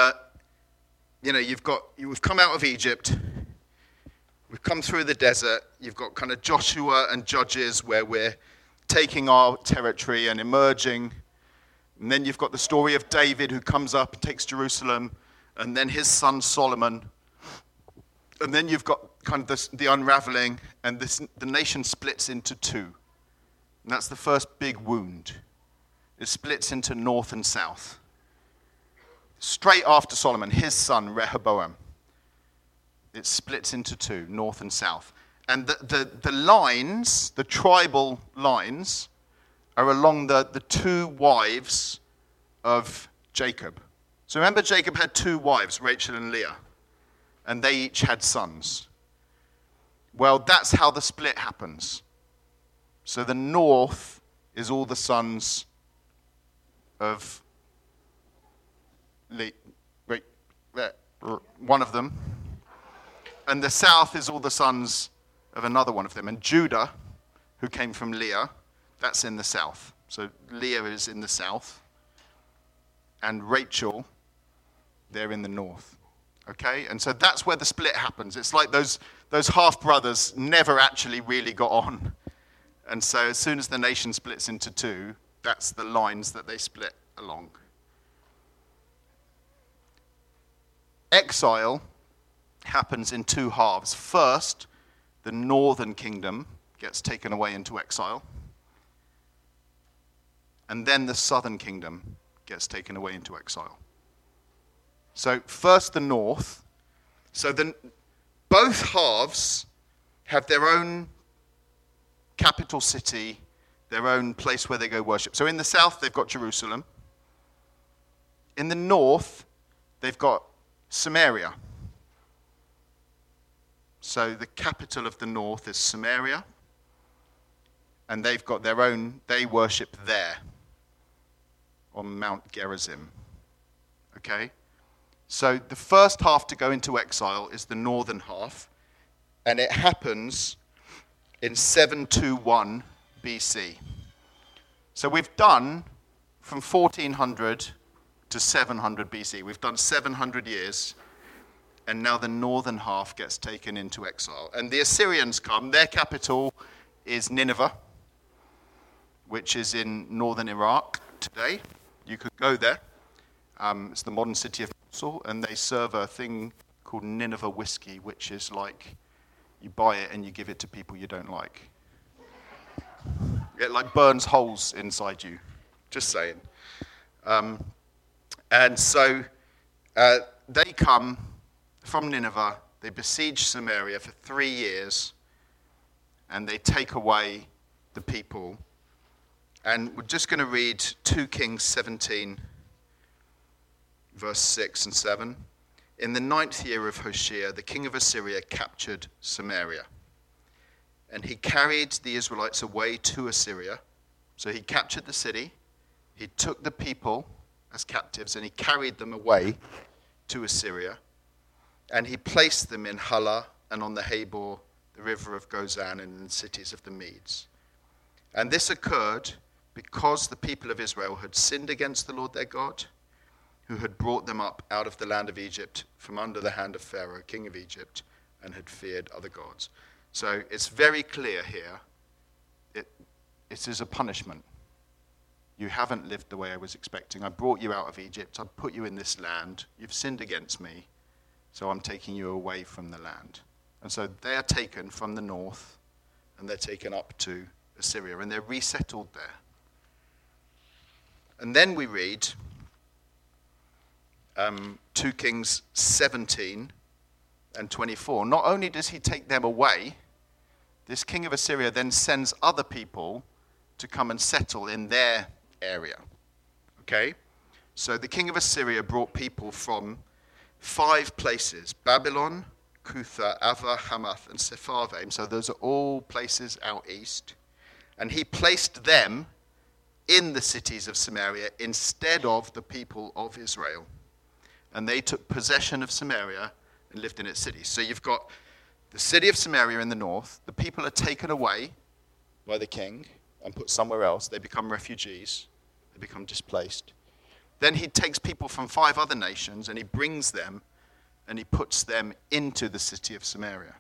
we've come out of Egypt, we've come through the desert, you've got kind of Joshua and Judges where we're taking our territory and emerging, and then you've got the story of David who comes up and takes Jerusalem, and then his son Solomon, and then you've got kind of the unraveling, and the nation splits into two, and that's the first big wound. It splits into north and south. Straight after Solomon, his son Rehoboam, it splits into two, north and south. And the lines, the tribal lines, are along the two wives of Jacob. So remember, Jacob had two wives, Rachel and Leah, and they each had sons. Well, that's how the split happens. So the north is all the sons of one of them, and the south is all the sons of another one of them. And Judah, who came from Leah, that's in the south. So Leah is in the south, and Rachel, they're in the north. Okay, and so that's where the split happens. It's like those half brothers never actually really got on, and so as soon as the nation splits into two, that's the lines that they split along. Exile happens in two halves. First, the northern kingdom gets taken away into exile. And then the southern kingdom gets taken away into exile. So first the north. So both halves have their own capital city, their own place where they go worship. So in the south, they've got Jerusalem. In the north, they've got Samaria. So the capital of the north is Samaria, and they've got their own, they worship there on Mount Gerizim. Okay? So the first half to go into exile is the northern half, and it happens in 721 BC. So we've done from 1400 to 700 BC. We've done 700 years, and now the northern half gets taken into exile. And the Assyrians come. Their capital is Nineveh, which is in northern Iraq today. You could go there. It's the modern city of Mosul, and they serve a thing called Nineveh whiskey, which is like you buy it and you give it to people you don't like. It like burns holes inside you. Just saying. And so they come from Nineveh, they besiege Samaria for 3 years, and they take away the people. And we're just going to read 2 Kings 17, verse 6 and 7. In the 9th year of Hoshea, the king of Assyria captured Samaria. And he carried the Israelites away to Assyria. So he captured the city, he took the people as captives, and he carried them away to Assyria. And he placed them in Halah and on the Habor, the river of Gozan, and in the cities of the Medes. And this occurred because the people of Israel had sinned against the Lord their God, who had brought them up out of the land of Egypt from under the hand of Pharaoh, king of Egypt, and had feared other gods. So it's very clear here, it is a punishment. You haven't lived the way I was expecting. I brought you out of Egypt. I put you in this land. You've sinned against me, so I'm taking you away from the land. And so they are taken from the north, and they're taken up to Assyria, and they're resettled there. And then we read 2 Kings 17 and 24. Not only does he take them away, this king of Assyria then sends other people to come and settle in their area. Okay? So the king of Assyria brought people from 5 places: Babylon, Cutha, Ava, Hamath, and Sepharvaim. So those are all places out east. And he placed them in the cities of Samaria instead of the people of Israel. And they took possession of Samaria and lived in its cities. So you've got the city of Samaria in the north. The people are taken away by the king and put somewhere else. They become refugees. They become displaced. Then he takes people from 5 other nations and he brings them and he puts them into the city of Samaria.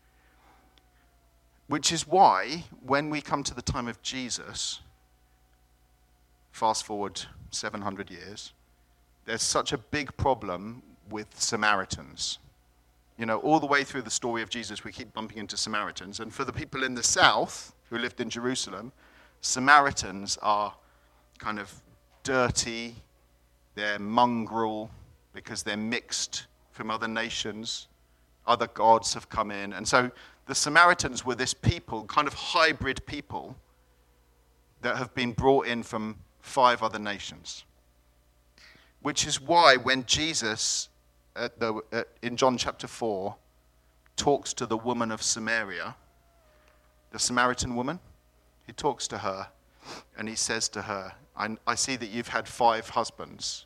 Which is why, when we come to the time of Jesus, fast forward 700 years, there's such a big problem with Samaritans. You know, all the way through the story of Jesus, we keep bumping into Samaritans. And for the people in the south who lived in Jerusalem, Samaritans are kind of dirty, they're mongrel because they're mixed from other nations. Other gods have come in. And so the Samaritans were this people, kind of hybrid people, that have been brought in from 5 other nations. Which is why when Jesus, in John chapter 4, talks to the woman of Samaria, the Samaritan woman, he talks to her and he says to her, I see that you've had 5 husbands.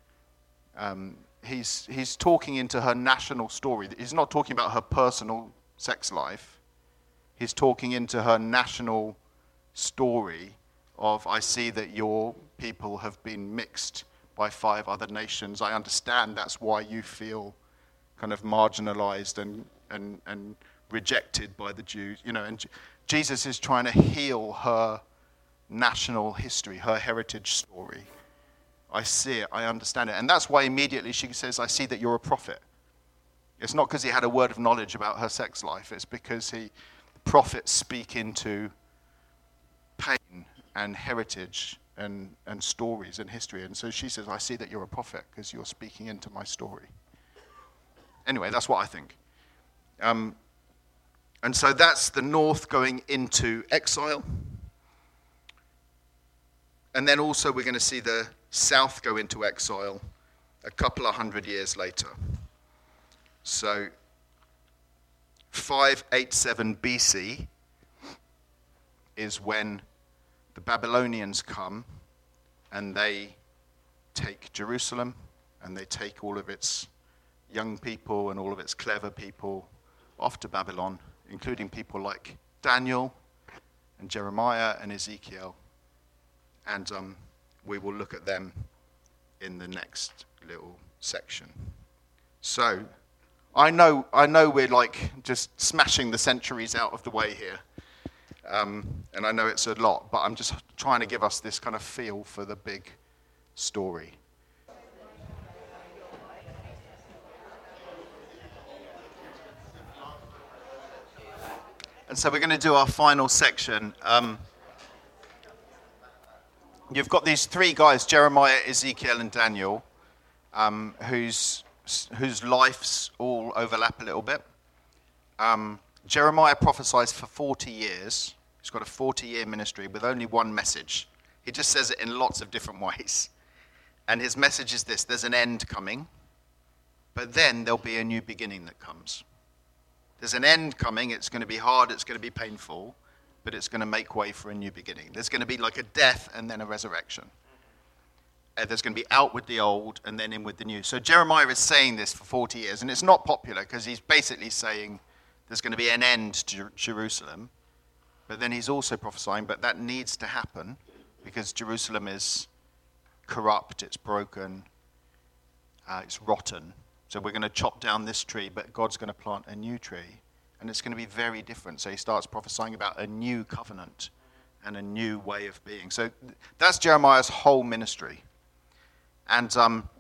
He's talking into her national story. He's not talking about her personal sex life. He's talking into her national story of, I see that your people have been mixed by 5 other nations. I understand that's why you feel kind of marginalized and rejected by the Jews. You know, and Jesus is trying to heal her national history, her heritage story. I see it, I understand it. And that's why immediately she says, I see that you're a prophet. It's not because he had a word of knowledge about her sex life. It's because prophets speak into pain and heritage and stories and history. And so she says, I see that you're a prophet because you're speaking into my story. Anyway, that's what I think. And so that's the north going into exile. And then also we're going to see the south go into exile a couple of 100 years later. So 587 BC is when the Babylonians come and they take Jerusalem and they take all of its young people and all of its clever people off to Babylon, including people like Daniel and Jeremiah and Ezekiel. And we will look at them in the next little section. So I know we're like just smashing the centuries out of the way here. And I know it's a lot, but I'm just trying to give us this kind of feel for the big story. And so we're going to do our final section. You've got these 3 guys, Jeremiah, Ezekiel, and Daniel, whose lives all overlap a little bit. Jeremiah prophesies for 40 years. He's got a 40-year ministry with only one message. He just says it in lots of different ways. And his message is this: there's an end coming, but then there'll be a new beginning that comes. There's an end coming. It's going to be hard. It's going to be painful, but it's going to make way for a new beginning. There's going to be like a death and then a resurrection. There's going to be out with the old and then in with the new. So Jeremiah is saying this for 40 years, and it's not popular because he's basically saying there's going to be an end to Jerusalem, but then he's also prophesying, but that needs to happen because Jerusalem is corrupt, it's broken, it's rotten. So we're going to chop down this tree, but God's going to plant a new tree, and it's going to be very different. So he starts prophesying about a new covenant and a new way of being. So that's Jeremiah's whole ministry. And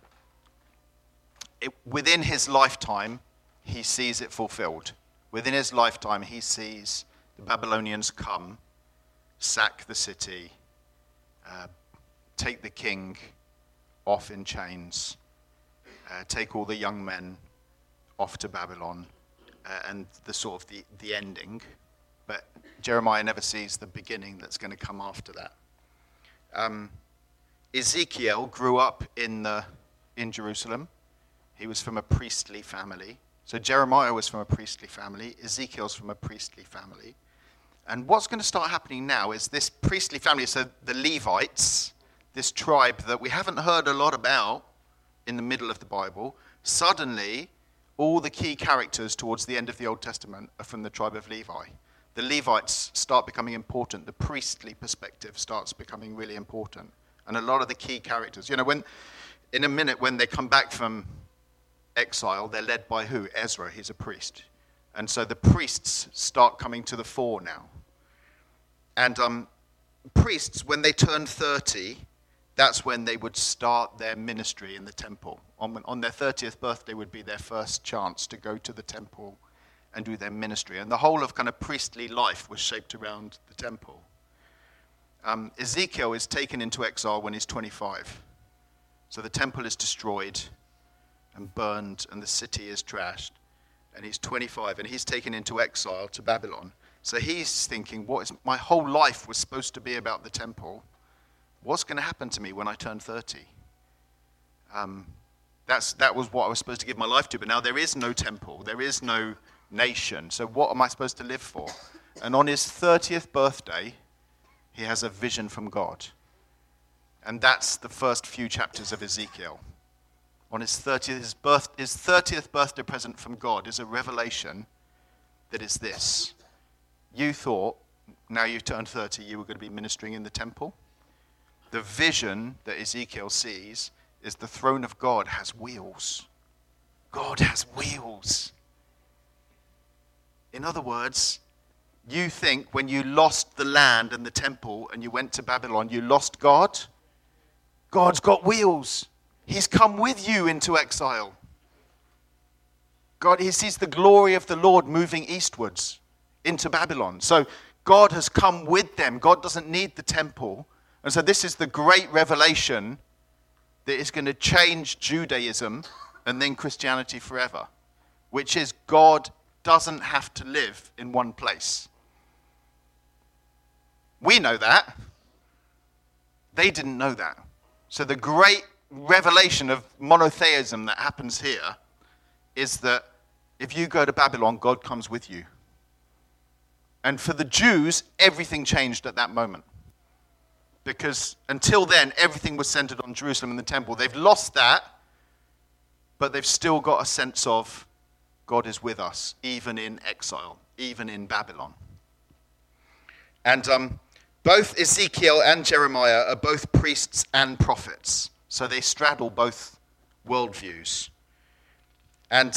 within his lifetime, he sees it fulfilled. Within his lifetime, he sees the Babylonians come, sack the city, take the king off in chains, take all the young men off to Babylon, and the sort of the ending. But Jeremiah never sees the beginning that's going to come after that. Ezekiel grew up in Jerusalem. He was from a priestly family. So Jeremiah was from a priestly family. Ezekiel's from a priestly family. And what's going to start happening now is this priestly family, so the Levites, this tribe that we haven't heard a lot about in the middle of the Bible, suddenly all the key characters towards the end of the Old Testament are from the tribe of Levi. The Levites start becoming important. The priestly perspective starts becoming really important. And a lot of the key characters, when in a minute when they come back from exile, they're led by who? Ezra. He's a priest. And so the priests start coming to the fore now. And priests, when they turn 30, that's when they would start their ministry in the temple. On their 30th birthday would be their first chance to go to the temple and do their ministry. And the whole of kind of priestly life was shaped around the temple. Ezekiel is taken into exile when he's 25. So the temple is destroyed and burned and the city is trashed. And he's 25 and he's taken into exile to Babylon. So he's thinking, my whole life was supposed to be about the temple. What's going to happen to me when I turn 30? That was what I was supposed to give my life to. But now there is no temple. There is no nation. So what am I supposed to live for? And on his 30th birthday, he has a vision from God. And that's the first few chapters of Ezekiel. On his 30th birthday present from God is a revelation that is this. You thought, now you've turned 30, you were going to be ministering in the temple. The vision that Ezekiel sees is the throne of God has wheels. God has wheels. In other words, you think when you lost the land and the temple and you went to Babylon, you lost God. God's got wheels. He's come with you into exile. God, he sees the glory of the Lord moving eastwards into Babylon. So God has come with them. God doesn't need the temple. And so this is the great revelation that is going to change Judaism and then Christianity forever, which is God doesn't have to live in one place. We know that. They didn't know that. So the great revelation of monotheism that happens here is that if you go to Babylon, God comes with you. And for the Jews, everything changed at that moment. Because until then, everything was centered on Jerusalem and the temple. They've lost that, but they've still got a sense of God is with us, even in exile, even in Babylon. And both Ezekiel and Jeremiah are both priests and prophets. So they straddle both worldviews. And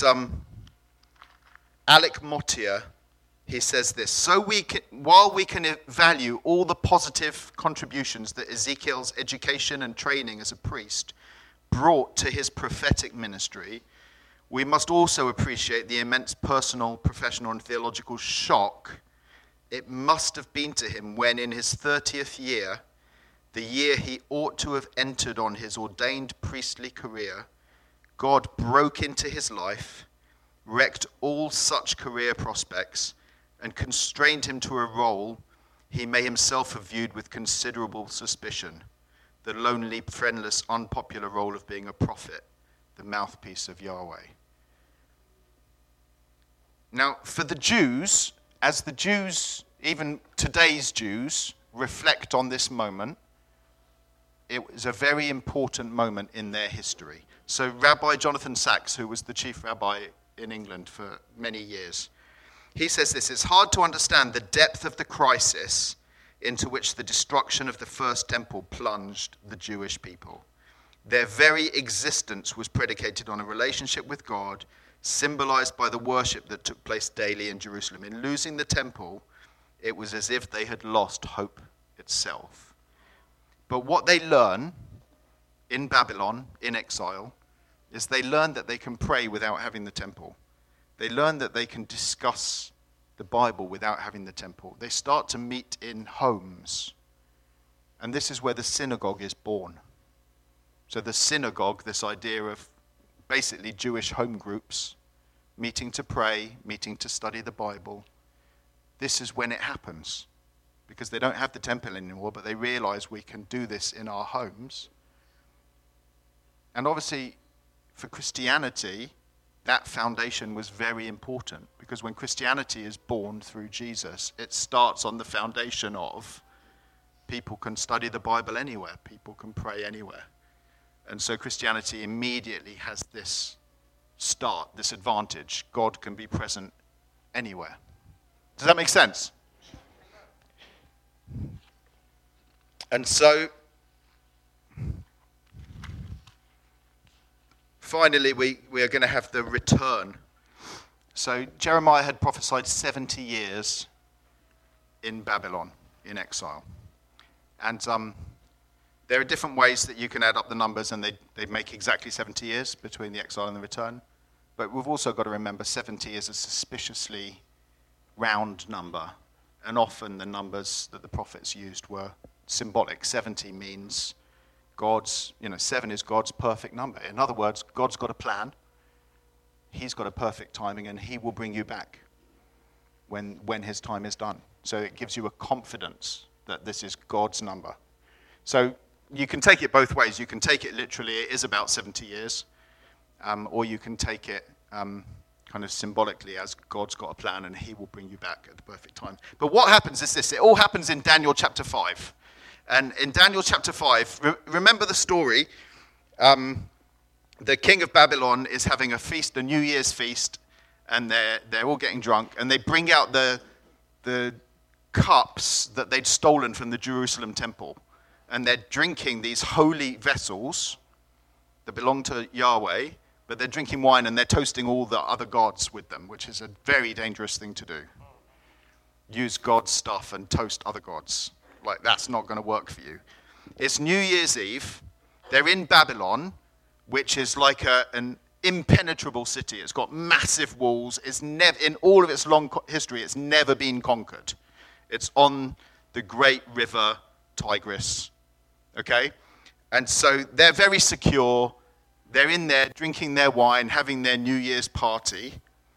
Alec Motyer, he says this, while we can value all the positive contributions that Ezekiel's education and training as a priest brought to his prophetic ministry, we must also appreciate the immense personal, professional, and theological shock it must have been to him when in his 30th year, the year he ought to have entered on his ordained priestly career, God broke into his life, wrecked all such career prospects, and constrained him to a role he may himself have viewed with considerable suspicion, the lonely, friendless, unpopular role of being a prophet, the mouthpiece of Yahweh. Now, for the Jews, as the Jews, even today's Jews, reflect on this moment, it was a very important moment in their history. So Rabbi Jonathan Sacks, who was the chief rabbi in England for many years, he says this: it's hard to understand the depth of the crisis into which the destruction of the first temple plunged the Jewish people. Their very existence was predicated on a relationship with God, symbolized by the worship that took place daily in Jerusalem. In losing the temple, it was as if they had lost hope itself. But what they learn in Babylon, in exile, is they learn that they can pray without having the temple. They learn that they can discuss the Bible without having the temple. They start to meet in homes. And this is where the synagogue is born. So the synagogue, this idea of basically Jewish home groups, meeting to pray, meeting to study the Bible, this is when it happens. Because they don't have the temple anymore, but they realize we can do this in our homes. And obviously, for Christianity, that foundation was very important, because when Christianity is born through Jesus, it starts on the foundation of people can study the Bible anywhere, people can pray anywhere. And so Christianity immediately has this start, this advantage. God can be present anywhere. Does that make sense? And so finally, we are going to have the return. So Jeremiah had prophesied 70 years in Babylon, in exile. And there are different ways that you can add up the numbers, and they make exactly 70 years between the exile and the return. But we've also got to remember 70 is a suspiciously round number, and often the numbers that the prophets used were symbolic. 70 means 7 is God's perfect number. In other words, God's got a plan. He's got a perfect timing, and he will bring you back when his time is done. So it gives you a confidence that this is God's number. So you can take it both ways. You can take it literally, it is about 70 years, or you can take it kind of symbolically as God's got a plan and he will bring you back at the perfect time. But what happens is this. It all happens in Daniel chapter 5. And in Daniel chapter 5, remember the story. The king of Babylon is having a feast, a New Year's feast, and they're all getting drunk, and they bring out the cups that they'd stolen from the Jerusalem temple, and they're drinking these holy vessels that belong to Yahweh, but they're drinking wine and they're toasting all the other gods with them, which is a very dangerous thing to do. Use God's stuff and toast other gods. Like, that's not going to work for you. It's New Year's Eve. They're in Babylon, which is like an impenetrable city. It's got massive walls. It's never, in all of its long history, it's never been conquered. It's on the great river Tigris, okay? And so they're very secure. They're in there drinking their wine, having their New Year's party.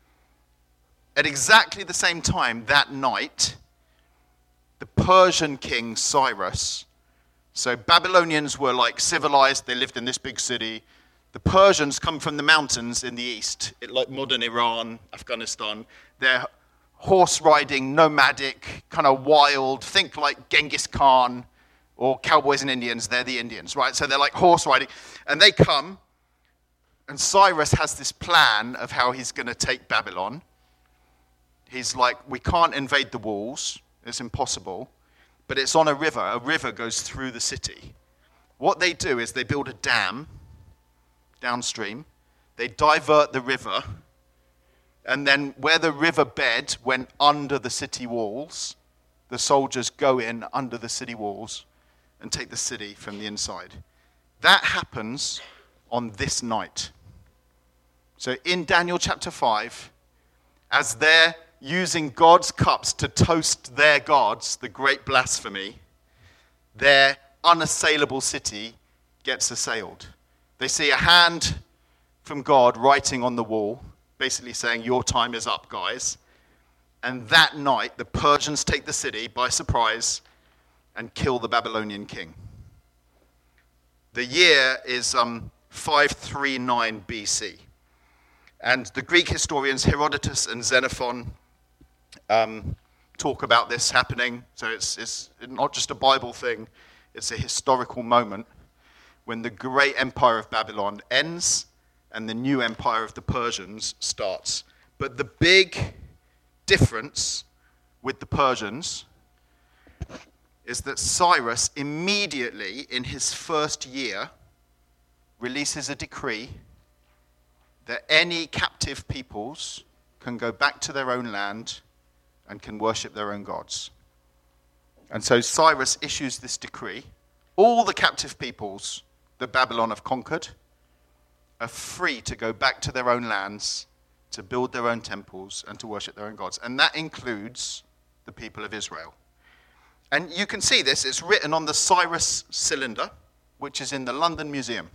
At exactly the same time that night, the Persian king Cyrus, so Babylonians were like civilized, they lived in this big city. The Persians come from the mountains in the east, like modern Iran, Afghanistan. They're horse riding, nomadic, kind of wild. Think like Genghis Khan or cowboys and Indians. They're the Indians, right? So they're like horse riding. And they come, and Cyrus has this plan of how he's going to take Babylon. He's like, we can't invade the walls. It's impossible. But it's on a river. A river goes through the city. What they do is they build a dam downstream. They divert the river. And then where the river bed went under the city walls, the soldiers go in under the city walls and take the city from the inside. That happens on this night. So in Daniel chapter 5, as they're using God's cups to toast their gods, the great blasphemy, their unassailable city gets assailed. They see a hand from God writing on the wall, basically saying, your time is up, guys. And that night, the Persians take the city by surprise and kill the Babylonian king. The year is 539 BC. And the Greek historians Herodotus and Xenophon talk about this happening. So it's not just a Bible thing, it's a historical moment when the great empire of Babylon ends and the new empire of the Persians starts. But the big difference with the Persians is that Cyrus immediately in his first year releases a decree that any captive peoples can go back to their own land and can worship their own gods. And so Cyrus issues this decree. All the captive peoples that Babylon have conquered are free to go back to their own lands, to build their own temples, and to worship their own gods. And that includes the people of Israel. And you can see this. It's written on the Cyrus cylinder, which is in the London Museum.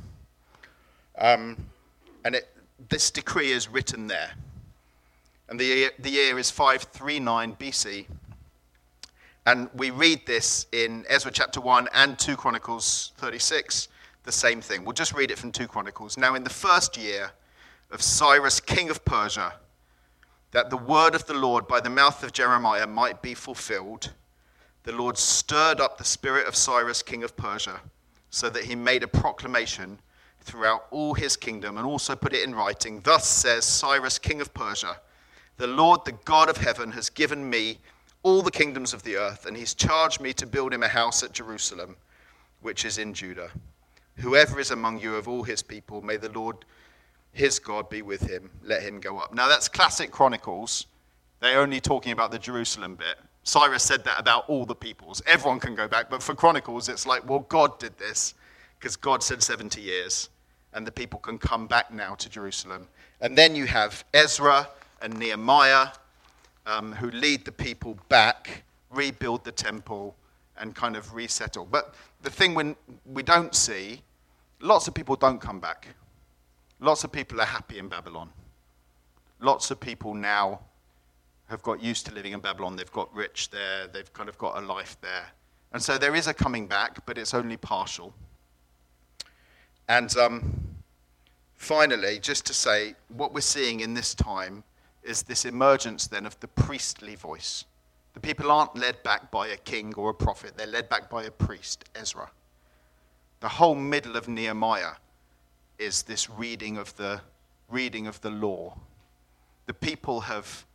This decree is written there. And the year is 539 BC. And we read this in Ezra chapter 1 and 2 Chronicles 36, the same thing. We'll just read it from 2 Chronicles. Now in the first year of Cyrus, king of Persia, that the word of the Lord by the mouth of Jeremiah might be fulfilled, the Lord stirred up the spirit of Cyrus, king of Persia, so that he made a proclamation throughout all his kingdom and also put it in writing. Thus says Cyrus, king of Persia, the Lord, the God of heaven, has given me all the kingdoms of the earth, and he's charged me to build him a house at Jerusalem, which is in Judah. Whoever is among you of all his people, may the Lord his God be with him, let him go up. Now that's classic Chronicles. They're only talking about the Jerusalem bit. Cyrus said that about all the peoples. Everyone can go back, but for Chronicles, it's like, well, God did this because God said 70 years, and the people can come back now to Jerusalem. And then you have Ezra and Nehemiah, who lead the people back, rebuild the temple, and kind of resettle. But the thing when we don't see, lots of people don't come back. Lots of people are happy in Babylon. Lots of people now have got used to living in Babylon. They've got rich there. They've kind of got a life there. And so there is a coming back, but it's only partial. And finally, just to say, what we're seeing in this time is this emergence then of the priestly voice. The people aren't led back by a king or a prophet. They're led back by a priest, Ezra. The whole middle of Nehemiah is this reading of the law. The people have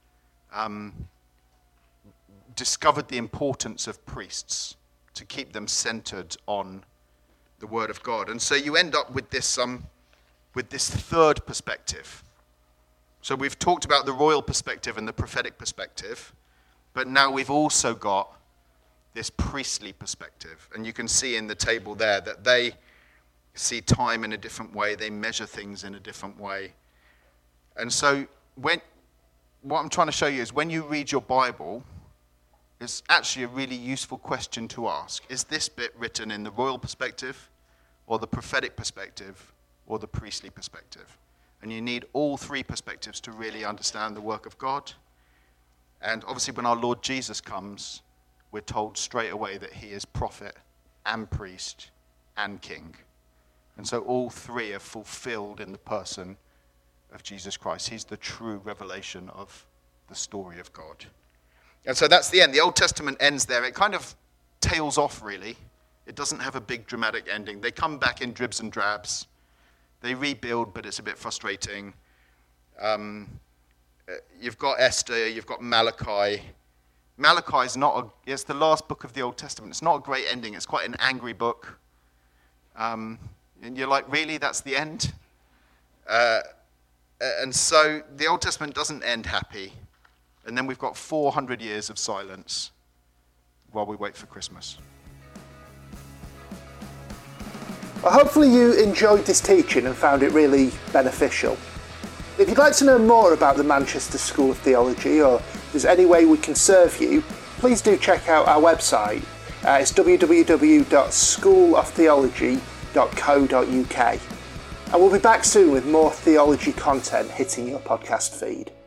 discovered the importance of priests to keep them centered on the word of God. And so you end up with this third perspective. So we've talked about the royal perspective and the prophetic perspective, but now we've also got this priestly perspective. And you can see in the table there that they see time in a different way, they measure things in a different way. And so what I'm trying to show you is when you read your Bible, it's actually a really useful question to ask. Is this bit written in the royal perspective, or the prophetic perspective, or the priestly perspective? And you need all three perspectives to really understand the work of God. And obviously when our Lord Jesus comes, we're told straight away that he is prophet and priest and king. And so all three are fulfilled in the person of Jesus Christ. He's the true revelation of the story of God. And so that's the end. The Old Testament ends there. It kind of tails off, really. It doesn't have a big dramatic ending. They come back in dribs and drabs. They rebuild, but it's a bit frustrating. You've got Esther, you've got Malachi. Malachi is it's the last book of the Old Testament. It's not a great ending. It's quite an angry book. And you're like, really? That's the end? And so the Old Testament doesn't end happy. And then we've got 400 years of silence while we wait for Christmas. Well, hopefully you enjoyed this teaching and found it really beneficial. If you'd like to know more about the Manchester School of Theology, or if there's any way we can serve you, please do check out our website. It's www.schooloftheology.co.uk. And we'll be back soon with more theology content hitting your podcast feed.